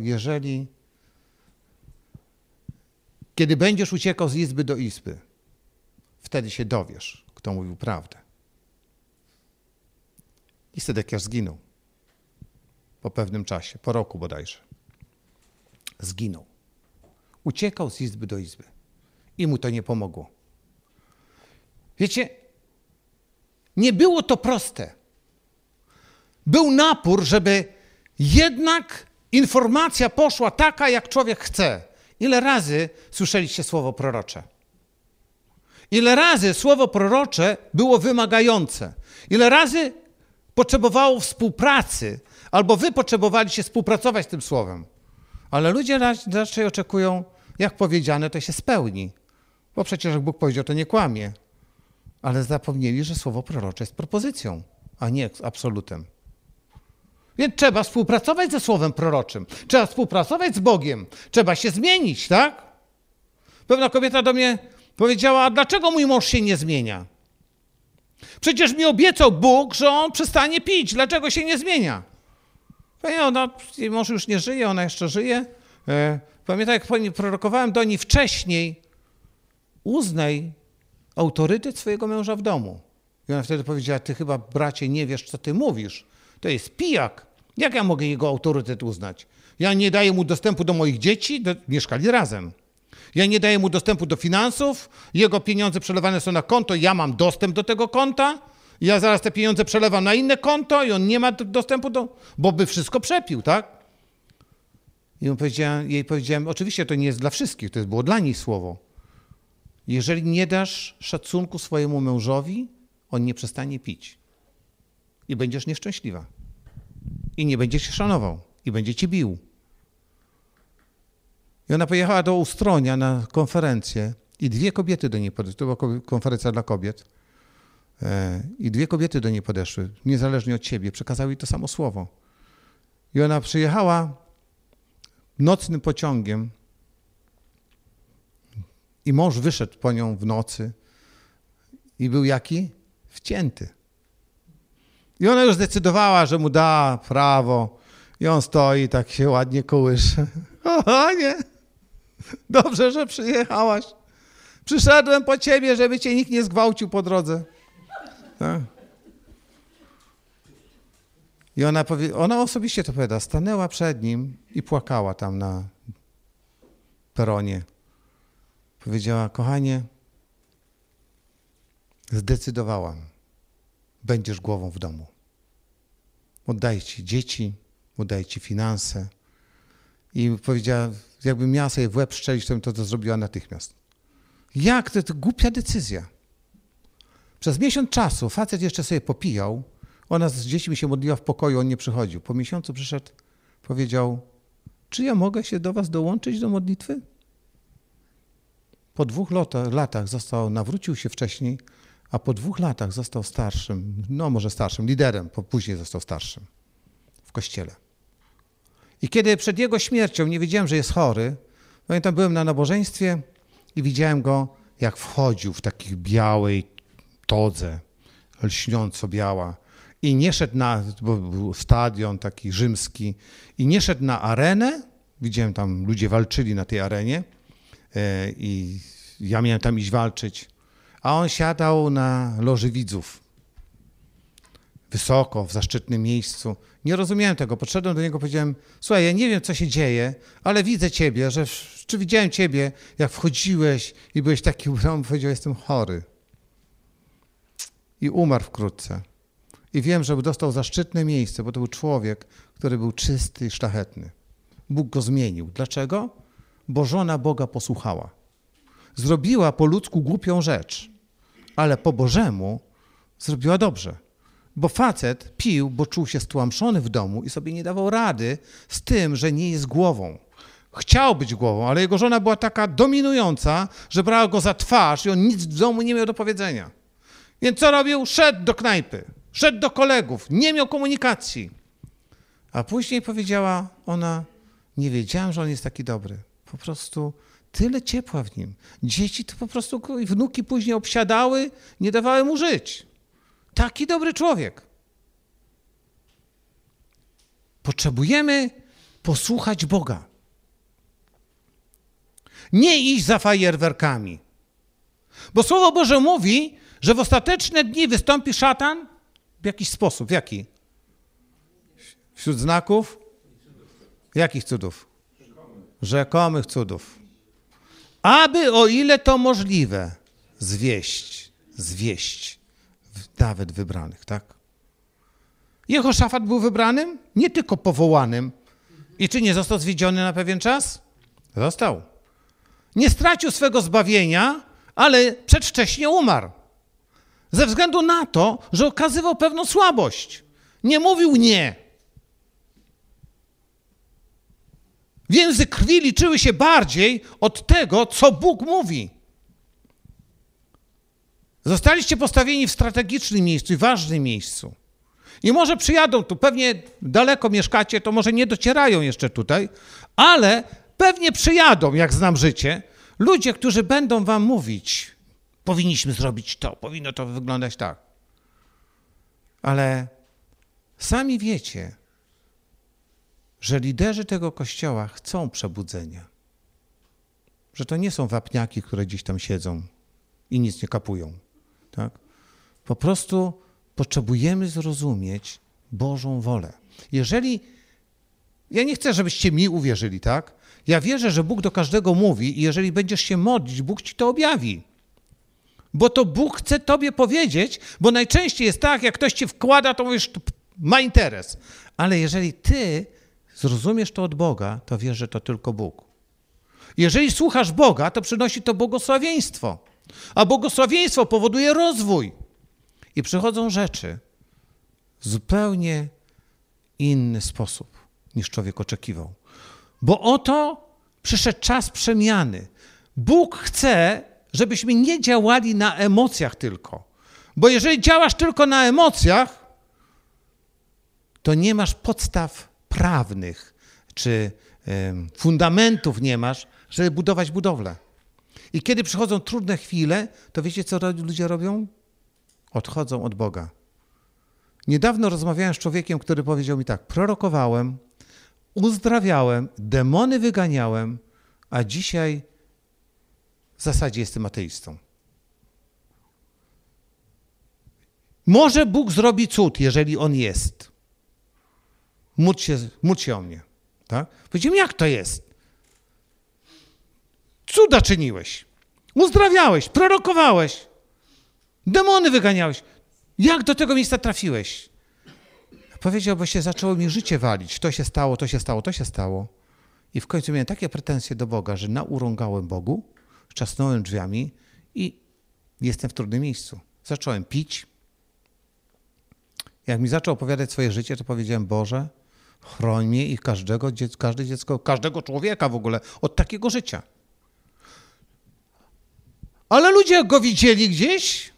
kiedy będziesz uciekał z izby do izby, wtedy się dowiesz, kto mówił prawdę. I Sedekiasz zginął. Po pewnym czasie, po roku bodajże. Zginął. Uciekał z izby do izby. I mu to nie pomogło. Wiecie, nie było to proste. Był napór, żeby jednak informacja poszła taka, jak człowiek chce. Ile razy słyszeliście słowo prorocze? Ile razy słowo prorocze było wymagające? Ile razy potrzebowało współpracy? Albo wy potrzebowaliście współpracować z tym słowem? Ale ludzie raczej oczekują, jak powiedziane, to się spełni. Bo przecież jak Bóg powiedział, to nie kłamie. Ale zapomnieli, że słowo prorocze jest propozycją, a nie absolutem. Więc trzeba współpracować ze słowem proroczym. Trzeba współpracować z Bogiem. Trzeba się zmienić, tak? Pewna kobieta do mnie powiedziała, a dlaczego mój mąż się nie zmienia? Przecież mi obiecał Bóg, że on przestanie pić. Dlaczego się nie zmienia? Jej mąż już nie żyje, ona jeszcze żyje. Pamiętam, jak prorokowałem do niej wcześniej, uznaj autorytet swojego męża w domu. I ona wtedy powiedziała, ty chyba, bracie, nie wiesz, co ty mówisz. To jest pijak. Jak ja mogę jego autorytet uznać? Ja nie daję mu dostępu do moich dzieci, mieszkali razem. Ja nie daję mu dostępu do finansów, jego pieniądze przelewane są na konto, ja mam dostęp do tego konta, ja zaraz te pieniądze przelewam na inne konto i on nie ma dostępu bo by wszystko przepił, tak? I jej powiedziałem, oczywiście to nie jest dla wszystkich, to było dla niej słowo. Jeżeli nie dasz szacunku swojemu mężowi, on nie przestanie pić. I będziesz nieszczęśliwa. I nie będzie cię szanował. I będzie cię bił. I ona pojechała do Ustronia na konferencję i 2 kobiety do niej podeszły. To była konferencja dla kobiet. I 2 kobiety do niej podeszły, niezależnie od siebie. Przekazały jej to samo słowo. I ona przyjechała nocnym pociągiem i mąż wyszedł po nią w nocy i był jaki? Wcięty. I ona już zdecydowała, że mu da prawo. I on stoi, tak się ładnie kołysze. O nie, dobrze, że przyjechałaś. Przyszedłem po ciebie, żeby cię nikt nie zgwałcił po drodze. Tak. I ona osobiście to powiada, stanęła przed nim i płakała tam na peronie. Powiedziała, kochanie, zdecydowałam, będziesz głową w domu. Oddaję ci dzieci, oddaję ci finanse. I powiedziała, jakbym miała sobie w łeb strzelić, to zrobiła natychmiast. Jak? To głupia decyzja. Przez miesiąc czasu facet jeszcze sobie popijał, ona z dziećmi się modliła w pokoju, on nie przychodził. Po miesiącu przyszedł, powiedział, czy ja mogę się do was dołączyć do modlitwy? Po 2 latach nawrócił się wcześniej, a po 2 latach został starszym, może starszym, liderem, później został starszym w kościele. I kiedy przed jego śmiercią nie wiedziałem, że jest chory, pamiętam, byłem na nabożeństwie i widziałem go, jak wchodził w takiej białej todze, lśniąco biała, i nie szedł bo był stadion taki rzymski, i nie szedł na arenę, widziałem tam, ludzie walczyli na tej arenie i ja miałem tam iść walczyć, a on siadał na loży widzów, wysoko, w zaszczytnym miejscu. Nie rozumiałem tego, podszedłem do niego, powiedziałem, słuchaj, ja nie wiem, co się dzieje, ale widzę ciebie, czy widziałem ciebie, jak wchodziłeś i byłeś taki ubrany, powiedział, jestem chory. I umarł wkrótce. I wiem, że dostał zaszczytne miejsce, bo to był człowiek, który był czysty i szlachetny. Bóg go zmienił. Dlaczego? Bo żona Boga posłuchała. Zrobiła po ludzku głupią rzecz, ale po Bożemu zrobiła dobrze. Bo facet pił, bo czuł się stłamszony w domu i sobie nie dawał rady z tym, że nie jest głową. Chciał być głową, ale jego żona była taka dominująca, że brała go za twarz i on nic w domu nie miał do powiedzenia. Więc co robił? Szedł do knajpy, szedł do kolegów, nie miał komunikacji. A później powiedziała ona, nie wiedziałam, że on jest taki dobry. Po prostu tyle ciepła w nim. Dzieci to po prostu, wnuki później obsiadały, nie dawały mu żyć. Taki dobry człowiek. Potrzebujemy posłuchać Boga. Nie iść za fajerwerkami. Bo Słowo Boże mówi, że w ostateczne dni wystąpi szatan w jakiś sposób. W jaki? Wśród znaków? Jakich cudów? Rzekomych cudów. Aby, o ile to możliwe, zwieść nawet wybranych, tak? Jehoszafat był wybranym, nie tylko powołanym. I czy nie został zwiedziony na pewien czas? Został. Nie stracił swego zbawienia, ale przedwcześnie umarł. Ze względu na to, że okazywał pewną słabość. Nie mówił nie. Więzy krwi liczyły się bardziej od tego, co Bóg mówi. Zostaliście postawieni w strategicznym miejscu i ważnym miejscu. I może przyjadą tu, pewnie daleko mieszkacie, to może nie docierają jeszcze tutaj, ale pewnie przyjadą, jak znam życie, ludzie, którzy będą wam mówić, powinniśmy zrobić to, powinno to wyglądać tak. Ale sami wiecie, że liderzy tego kościoła chcą przebudzenia. Że to nie są wapniaki, które gdzieś tam siedzą i nic nie kapują. Tak? Po prostu potrzebujemy zrozumieć Bożą wolę. Ja nie chcę, żebyście mi uwierzyli, tak? Ja wierzę, że Bóg do każdego mówi i jeżeli będziesz się modlić, Bóg ci to objawi. Bo to Bóg chce tobie powiedzieć, bo najczęściej jest tak, jak ktoś ci wkłada, to mówisz, ma interes. Ale jeżeli ty zrozumiesz to od Boga, to wiesz, że to tylko Bóg. Jeżeli słuchasz Boga, to przynosi to błogosławieństwo. A błogosławieństwo powoduje rozwój. I przychodzą rzeczy w zupełnie inny sposób, niż człowiek oczekiwał. Bo oto przyszedł czas przemiany. Bóg chce, żebyśmy nie działali na emocjach tylko. Bo jeżeli działasz tylko na emocjach, to nie masz podstaw prawnych, czy fundamentów nie masz, żeby budować budowlę. I kiedy przychodzą trudne chwile, to wiecie, co ludzie robią? Odchodzą od Boga. Niedawno rozmawiałem z człowiekiem, który powiedział mi tak, prorokowałem, uzdrawiałem, demony wyganiałem, a dzisiaj w zasadzie jestem ateistą. Może Bóg zrobi cud, jeżeli On jest. Módl się o mnie. Tak? Powiedziałem, jak to jest? Cuda czyniłeś, uzdrawiałeś, prorokowałeś, demony wyganiałeś. Jak do tego miejsca trafiłeś? Powiedział, bo się zaczęło mi życie walić. To się stało, to się stało, to się stało. I w końcu miałem takie pretensje do Boga, że naurągałem Bogu, trzasnąłem drzwiami i jestem w trudnym miejscu. Zacząłem pić. Jak mi zaczął opowiadać swoje życie, to powiedziałem, Boże, chroń mnie i każde dziecko, każdego człowieka w ogóle od takiego życia. Ale ludzie go widzieli gdzieś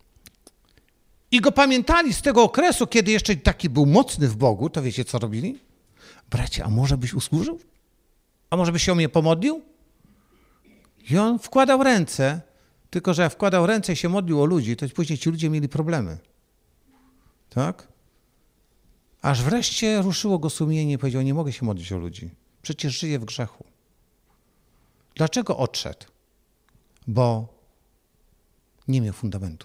i go pamiętali z tego okresu, kiedy jeszcze taki był mocny w Bogu, to wiecie, co robili? Bracie, a może byś usłużył? A może byś się o mnie pomodlił? I on wkładał ręce, tylko że jak wkładał ręce i się modlił o ludzi, to później ci ludzie mieli problemy. Tak? Aż wreszcie ruszyło go sumienie i powiedział, nie mogę się modlić o ludzi. Przecież żyję w grzechu. Dlaczego odszedł? Bo nie miał fundamentu.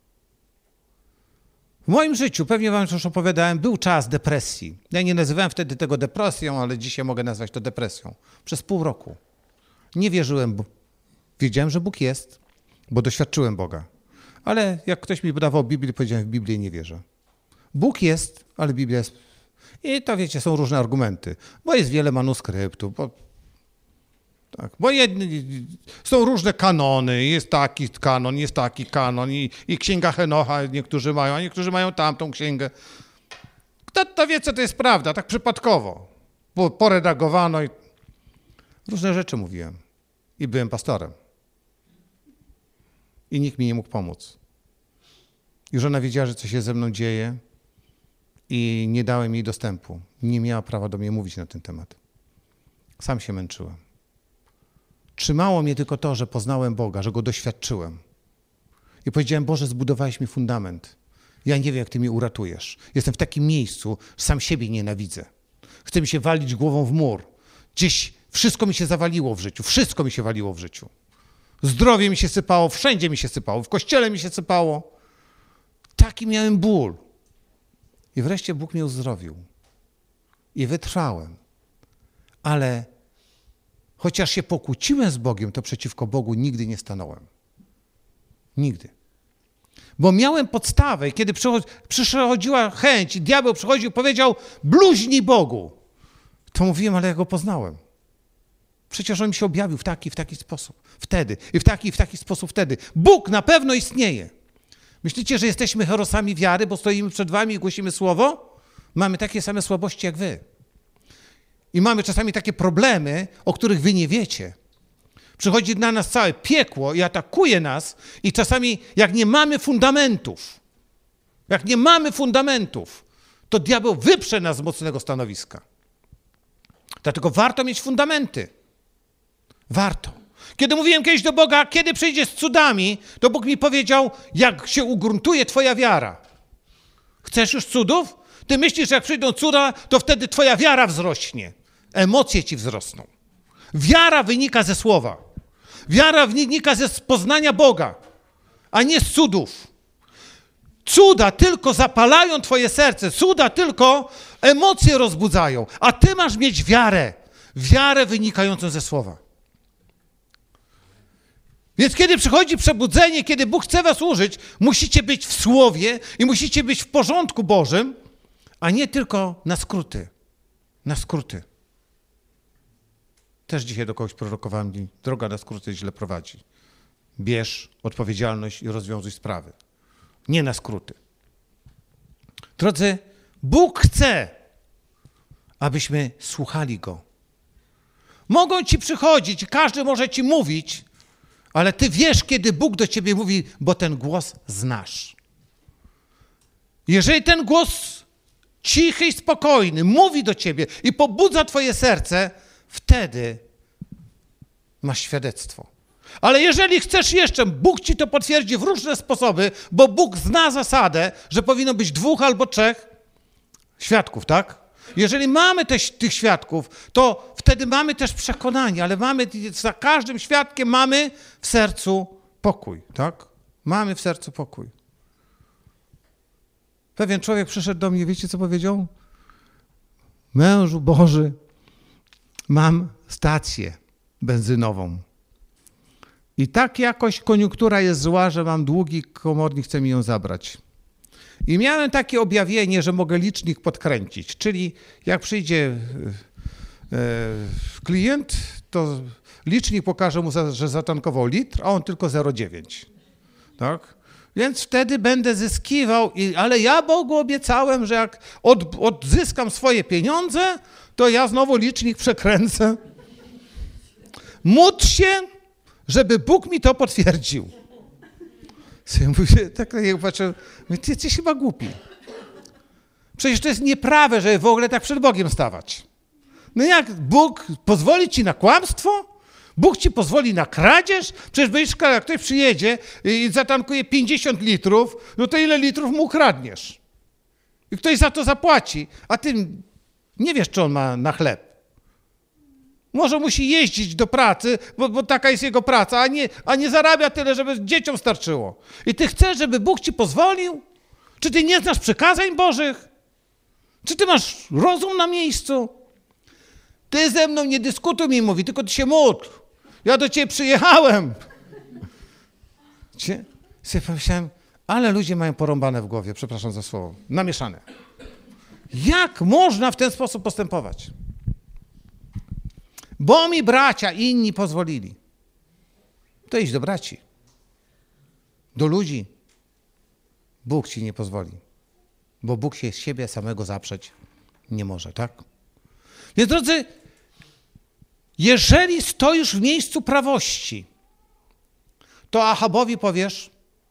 W moim życiu, pewnie wam już opowiadałem, był czas depresji. Ja nie nazywałem wtedy tego depresją, ale dzisiaj mogę nazwać to depresją. Przez pół roku. Nie wierzyłem, bo wiedziałem, że Bóg jest, bo doświadczyłem Boga. Ale jak ktoś mi dawał Biblię, powiedziałem, w Biblię nie wierzę. Bóg jest, ale Biblia jest. I to wiecie, są różne argumenty, bo jest wiele manuskryptów, bo są różne kanony, jest taki kanon i księga Henocha niektórzy mają, a niektórzy mają tamtą księgę. Kto wie, co to jest prawda, tak przypadkowo. Poredagowano i różne rzeczy mówiłem. I byłem pastorem. I nikt mi nie mógł pomóc. I żona wiedziała, że coś się ze mną dzieje i nie dałem jej dostępu. Nie miała prawa do mnie mówić na ten temat. Sam się męczyłem. Trzymało mnie tylko to, że poznałem Boga, że Go doświadczyłem. I powiedziałem, Boże, zbudowałeś mi fundament. Ja nie wiem, jak Ty mnie uratujesz. Jestem w takim miejscu, że sam siebie nienawidzę. Chcę mi się walić głową w mur. Gdzieś wszystko mi się zawaliło w życiu. Wszystko mi się waliło w życiu. Zdrowie mi się sypało, wszędzie mi się sypało, w kościele mi się sypało. Taki miałem ból. I wreszcie Bóg mnie uzdrowił. i wytrwałem. Ale chociaż się pokłóciłem z Bogiem, to przeciwko Bogu nigdy nie stanąłem. Nigdy. Bo miałem podstawę i kiedy przychodziła chęć i diabeł przychodził i powiedział, bluźnij Bogu, to mówiłem, ale ja go poznałem. Przecież on mi się objawił w taki sposób. Wtedy. I w taki sposób wtedy. Bóg na pewno istnieje. Myślicie, że jesteśmy herosami wiary, bo stoimy przed wami i głosimy słowo? Mamy takie same słabości jak wy. I mamy czasami takie problemy, o których wy nie wiecie. Przychodzi na nas całe piekło i atakuje nas i czasami jak nie mamy fundamentów, to diabeł wyprze nas z mocnego stanowiska. Dlatego warto mieć fundamenty. Warto. Kiedy mówiłem kiedyś do Boga, kiedy przyjdziesz z cudami, to Bóg mi powiedział, jak się ugruntuje twoja wiara. Chcesz już cudów? Ty myślisz, że jak przyjdą cuda, to wtedy twoja wiara wzrośnie. Emocje ci wzrosną. Wiara wynika ze słowa. Wiara wynika ze poznania Boga, a nie z cudów. Cuda tylko zapalają twoje serce, cuda tylko emocje rozbudzają, a ty masz mieć wiarę. Wiarę wynikającą ze słowa. Więc kiedy przychodzi przebudzenie, kiedy Bóg chce was użyć, musicie być w Słowie i musicie być w porządku Bożym, a nie tylko na skróty. Na skróty. Też dzisiaj do kogoś prorokowałem, droga na skróty źle prowadzi. Bierz odpowiedzialność i rozwiązuj sprawy. Nie na skróty. Drodzy, Bóg chce, abyśmy słuchali Go. Mogą ci przychodzić, każdy może ci mówić, ale ty wiesz, kiedy Bóg do ciebie mówi, bo ten głos znasz. Jeżeli ten głos cichy i spokojny mówi do ciebie i pobudza twoje serce, wtedy masz świadectwo. Ale jeżeli chcesz jeszcze, Bóg ci to potwierdzi w różne sposoby, bo Bóg zna zasadę, że powinno być 2 albo 3 świadków, tak? Jeżeli mamy tych świadków, to wtedy mamy też przekonanie, ale za każdym świadkiem mamy w sercu pokój, tak? Mamy w sercu pokój. Pewien człowiek przyszedł do mnie, wiecie co powiedział? Mężu Boży, mam stację benzynową. I tak jakoś koniunktura jest zła, że mam długi komornik, chce mi ją zabrać. I miałem takie objawienie, że mogę licznik podkręcić, czyli jak przyjdzie klient, to licznik pokaże mu, że zatankował litr, a on tylko 0,9. Tak? Więc wtedy będę zyskiwał, ale ja Bogu obiecałem, że jak odzyskam swoje pieniądze, to ja znowu licznik przekręcę. Módl się, żeby Bóg mi to potwierdził. Mówię, tak jak patrzę, ty jesteś chyba głupi. Przecież to jest nieprawe, żeby w ogóle tak przed Bogiem stawać. No jak Bóg pozwoli ci na kłamstwo? Bóg ci pozwoli na kradzież? Przecież będziesz, jak ktoś przyjedzie i zatankuje 50 litrów, no to ile litrów mu ukradniesz? I ktoś za to zapłaci, a ty nie wiesz, czy on ma na chleb. Może musi jeździć do pracy, bo taka jest jego praca, a nie zarabia tyle, żeby dzieciom starczyło. I ty chcesz, żeby Bóg ci pozwolił? Czy ty nie znasz przykazań Bożych? Czy ty masz rozum na miejscu? Ty ze mną nie dyskutuj, mi mówi, tylko ty się módl. Ja do ciebie przyjechałem. Sobie pomyślałem, ale ludzie mają porąbane w głowie, przepraszam za słowo, namieszane. Jak można w ten sposób postępować? Bo mi bracia inni pozwolili. To idź do braci. Do ludzi. Bóg ci nie pozwoli. Bo Bóg się z siebie samego zaprzeć nie może, tak? Więc drodzy, jeżeli stoisz w miejscu prawości, to Achabowi powiesz,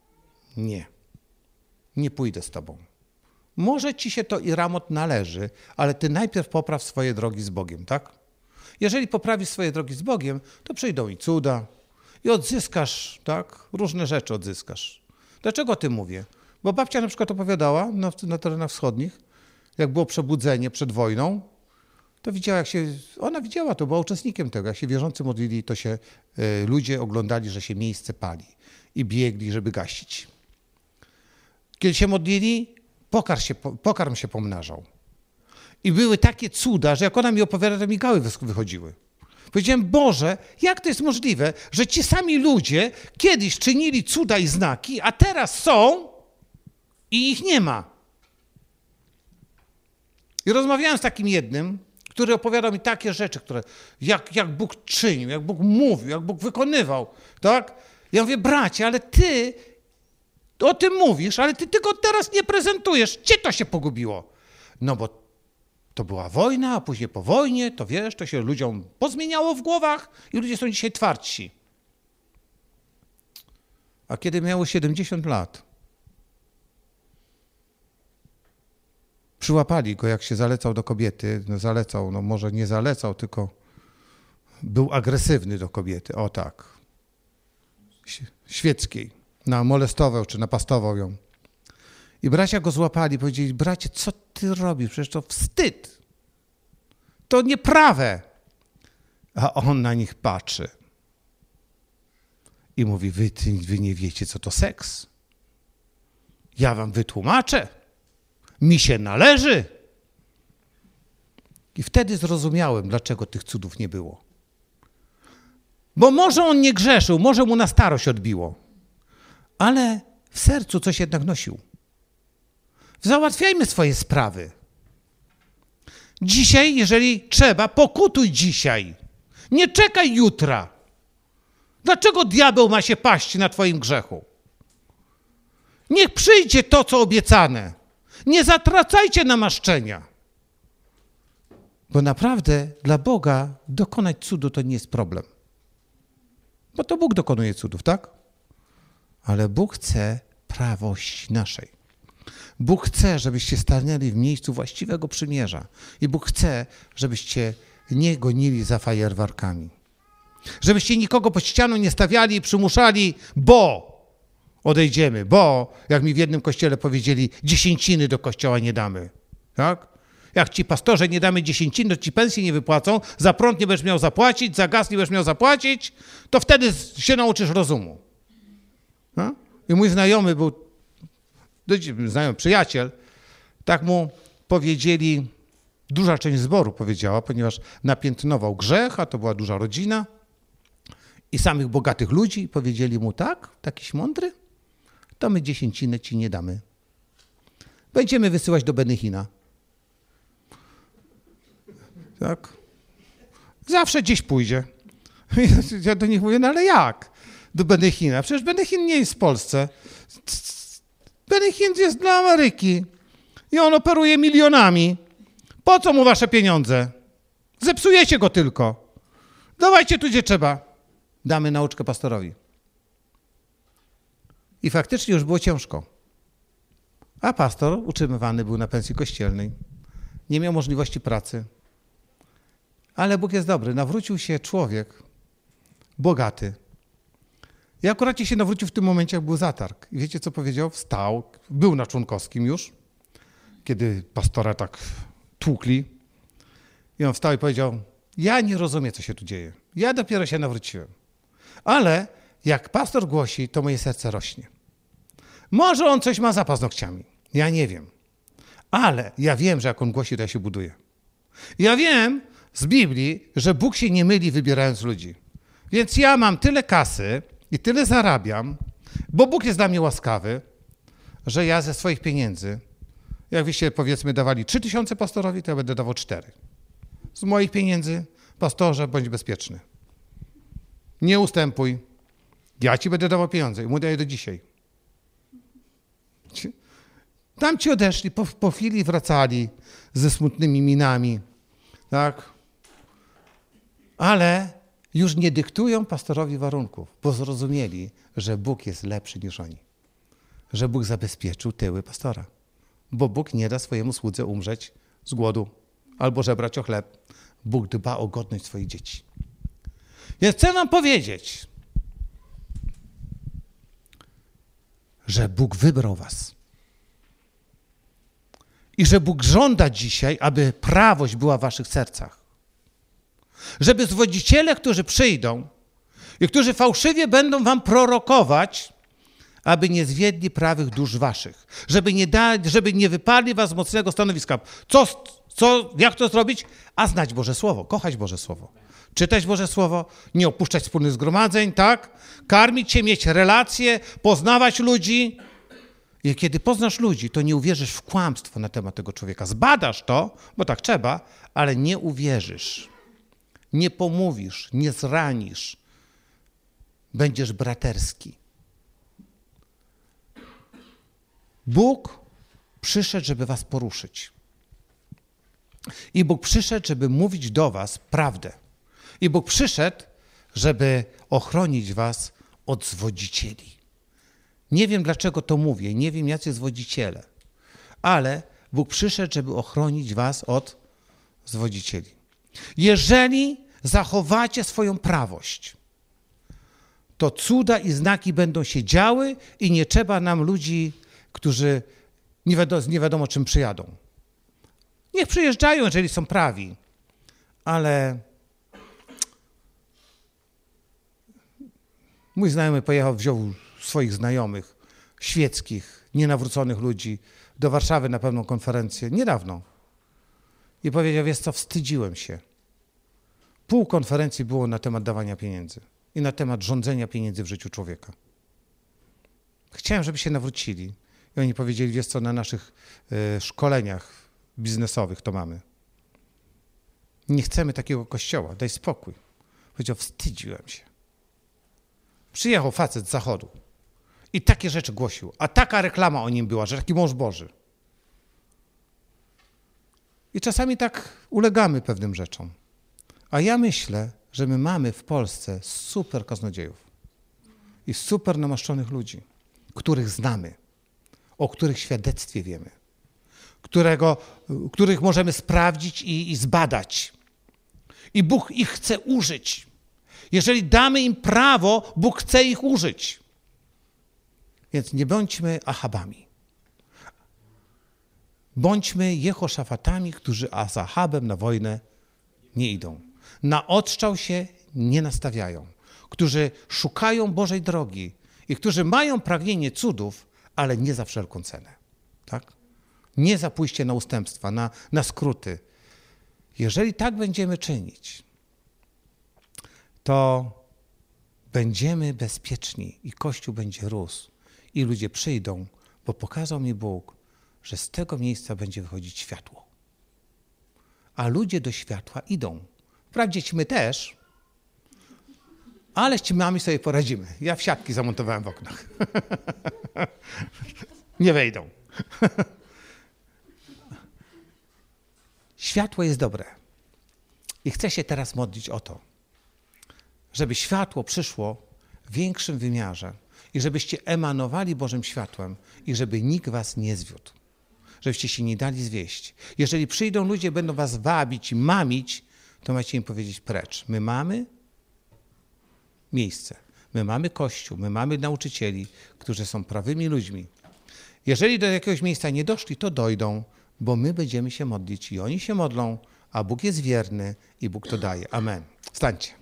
nie pójdę z tobą. Może ci się to i ramot należy, ale ty najpierw popraw swoje drogi z Bogiem, tak? Jeżeli poprawisz swoje drogi z Bogiem, to przyjdą i cuda i odzyskasz, tak? Różne rzeczy odzyskasz. Dlaczego o tym mówię? Bo babcia na przykład opowiadała na terenach wschodnich, jak było przebudzenie przed wojną, to widziała, ona widziała, to była uczestnikiem tego, jak się wierzący modlili, to się ludzie oglądali, że się miejsce pali i biegli, żeby gasić. Kiedy się modlili, pokarm się pomnażał. I były takie cuda, że jak ona mi opowiada, to mi gały wychodziły. Powiedziałem, Boże, jak to jest możliwe, że ci sami ludzie kiedyś czynili cuda i znaki, a teraz są i ich nie ma. I rozmawiałem z takim jednym, który opowiadał mi takie rzeczy, które jak Bóg czynił, jak Bóg mówił, jak Bóg wykonywał. Tak? Ja mówię, bracie, ale ty o tym mówisz, ale ty tego teraz nie prezentujesz. Gdzie to się pogubiło? No bo to była wojna, a później po wojnie, to wiesz, to się ludziom pozmieniało w głowach i ludzie są dzisiaj twardsi. A kiedy miało 70 lat, przyłapali go, jak się zalecał do kobiety. No zalecał, no może nie zalecał, tylko był agresywny do kobiety. O tak. Świeckiej. Molestował czy napastował ją. I bracia go złapali i powiedzieli, bracie, co ty robisz? Przecież to wstyd. To nieprawe. A on na nich patrzy. I mówi, wy nie wiecie, co to seks. Ja wam wytłumaczę. Mi się należy. I wtedy zrozumiałem, dlaczego tych cudów nie było. Bo może on nie grzeszył, może mu na starość odbiło, ale w sercu coś jednak nosił. Załatwiajmy swoje sprawy. Dzisiaj, jeżeli trzeba, pokutuj dzisiaj. Nie czekaj jutra. Dlaczego diabeł ma się paść na twoim grzechu? Niech przyjdzie to, co obiecane. Nie zatracajcie namaszczenia. Bo naprawdę dla Boga dokonać cudu to nie jest problem. Bo to Bóg dokonuje cudów, tak? Ale Bóg chce prawości naszej. Bóg chce, żebyście stanęli w miejscu właściwego przymierza. I Bóg chce, żebyście nie gonili za fajerwerkami. Żebyście nikogo pod ścianą nie stawiali i przymuszali, bo odejdziemy, bo, jak mi w jednym kościele powiedzieli, dziesięciny do kościoła nie damy. Tak? Jak ci pastorze nie damy dziesięciny, to ci pensji nie wypłacą, za prąd nie będziesz miał zapłacić, za gaz nie będziesz miał zapłacić, to wtedy się nauczysz rozumu. No? I mój znajomy był, przyjaciel, tak mu powiedzieli, duża część zboru powiedziała, ponieważ napiętnował grzech, a to była duża rodzina i samych bogatych ludzi, powiedzieli mu tak, takiś mądry, to my dziesięcinę ci nie damy. Będziemy wysyłać do Benechina. Tak? Zawsze gdzieś pójdzie. Ja do nich mówię, no ale jak? Do Benechina. Przecież Benechin nie jest w Polsce. Benechin jest dla Ameryki. I on operuje milionami. Po co mu wasze pieniądze? Zepsujecie go tylko. Dawajcie tu, gdzie trzeba. Damy nauczkę pastorowi. I faktycznie już było ciężko. A pastor utrzymywany był na pensji kościelnej. Nie miał możliwości pracy. Ale Bóg jest dobry. Nawrócił się człowiek bogaty. I akurat się nawrócił w tym momencie, jak był zatarg. I wiecie, co powiedział? Wstał, był na Członkowskim już, kiedy pastora tak tłukli. I on wstał i powiedział, ja nie rozumiem, co się tu dzieje. Ja dopiero się nawróciłem. Ale jak pastor głosi, to moje serce rośnie. Może on coś ma za paznokciami. Ja nie wiem. Ale ja wiem, że jak on głosi, to ja się buduję. Ja wiem z Biblii, że Bóg się nie myli, wybierając ludzi. Więc ja mam tyle kasy i tyle zarabiam, bo Bóg jest dla mnie łaskawy, że ja ze swoich pieniędzy, jak wyście powiedzmy dawali 3000 pastorowi, to ja będę dawał 4. Z moich pieniędzy, pastorze, bądź bezpieczny. Nie ustępuj. Ja ci będę dawał pieniądze i mu daję do dzisiaj. Tam ci odeszli, po chwili wracali ze smutnymi minami, tak? Ale już nie dyktują pastorowi warunków, bo zrozumieli, że Bóg jest lepszy niż oni. Że Bóg zabezpieczył tyły pastora. Bo Bóg nie da swojemu słudze umrzeć z głodu albo żebrać o chleb. Bóg dba o godność swoich dzieci. Więc chcę wam powiedzieć, że Bóg wybrał was. I że Bóg żąda dzisiaj, aby prawość była w waszych sercach. Żeby zwodziciele, którzy przyjdą i którzy fałszywie będą wam prorokować, aby nie zwiedli prawych dusz waszych. Żeby nie wyparli was z mocnego stanowiska. Co Jak to zrobić? A znać Boże Słowo, kochać Boże Słowo. Czytać Boże Słowo, nie opuszczać wspólnych zgromadzeń, tak? Karmić się, mieć relacje, poznawać ludzi. I kiedy poznasz ludzi, to nie uwierzysz w kłamstwo na temat tego człowieka. Zbadasz to, bo tak trzeba, ale nie uwierzysz. Nie pomówisz, nie zranisz. Będziesz braterski. Bóg przyszedł, żeby was poruszyć. I Bóg przyszedł, żeby mówić do was prawdę. I Bóg przyszedł, żeby ochronić was od zwodzicieli. Nie wiem, dlaczego to mówię, nie wiem, jacy zwodziciele, ale Bóg przyszedł, żeby ochronić was od zwodzicieli. Jeżeli zachowacie swoją prawość, to cuda i znaki będą się działy i nie trzeba nam ludzi, którzy nie wiadomo czym przyjadą. Niech przyjeżdżają, jeżeli są prawi, ale mój znajomy pojechał, wziął swoich znajomych, świeckich, nienawróconych ludzi do Warszawy na pewną konferencję niedawno i powiedział, wiesz co, wstydziłem się. Pół konferencji było na temat dawania pieniędzy i na temat rządzenia pieniędzy w życiu człowieka. Chciałem, żeby się nawrócili. I oni powiedzieli, wiesz co, na naszych szkoleniach biznesowych to mamy. Nie chcemy takiego kościoła, daj spokój. Powiedział, wstydziłem się. Przyjechał facet z zachodu i takie rzeczy głosił, a taka reklama o nim była, że taki mąż Boży. I czasami tak ulegamy pewnym rzeczom. A ja myślę, że my mamy w Polsce super kaznodziejów i super namaszczonych ludzi, których znamy, o których świadectwie wiemy, których możemy sprawdzić i zbadać. I Bóg ich chce użyć. Jeżeli damy im prawo, Bóg chce ich użyć. Więc nie bądźmy Achabami. Bądźmy Jehoszafatami, którzy z Achabem na wojnę nie idą. Na odstrzał się nie nastawiają. Którzy szukają Bożej drogi i którzy mają pragnienie cudów, ale nie za wszelką cenę. Tak? Nie za pójście na ustępstwa, na skróty. Jeżeli tak będziemy czynić, to będziemy bezpieczni i Kościół będzie rósł i ludzie przyjdą, bo pokazał mi Bóg, że z tego miejsca będzie wychodzić światło. A ludzie do światła idą. Wprawdzie my też, ale z ćmami sobie poradzimy. Ja w siatki zamontowałem w oknach. Nie wejdą. Światło jest dobre. I chcę się teraz modlić o to, żeby światło przyszło w większym wymiarze i żebyście emanowali Bożym światłem i żeby nikt was nie zwiódł. Żebyście się nie dali zwieść. Jeżeli przyjdą ludzie, będą was wabić i mamić, to macie im powiedzieć precz. My mamy miejsce. My mamy Kościół, my mamy nauczycieli, którzy są prawymi ludźmi. Jeżeli do jakiegoś miejsca nie doszli, to dojdą, bo my będziemy się modlić i oni się modlą, a Bóg jest wierny i Bóg to daje. Amen. Stańcie.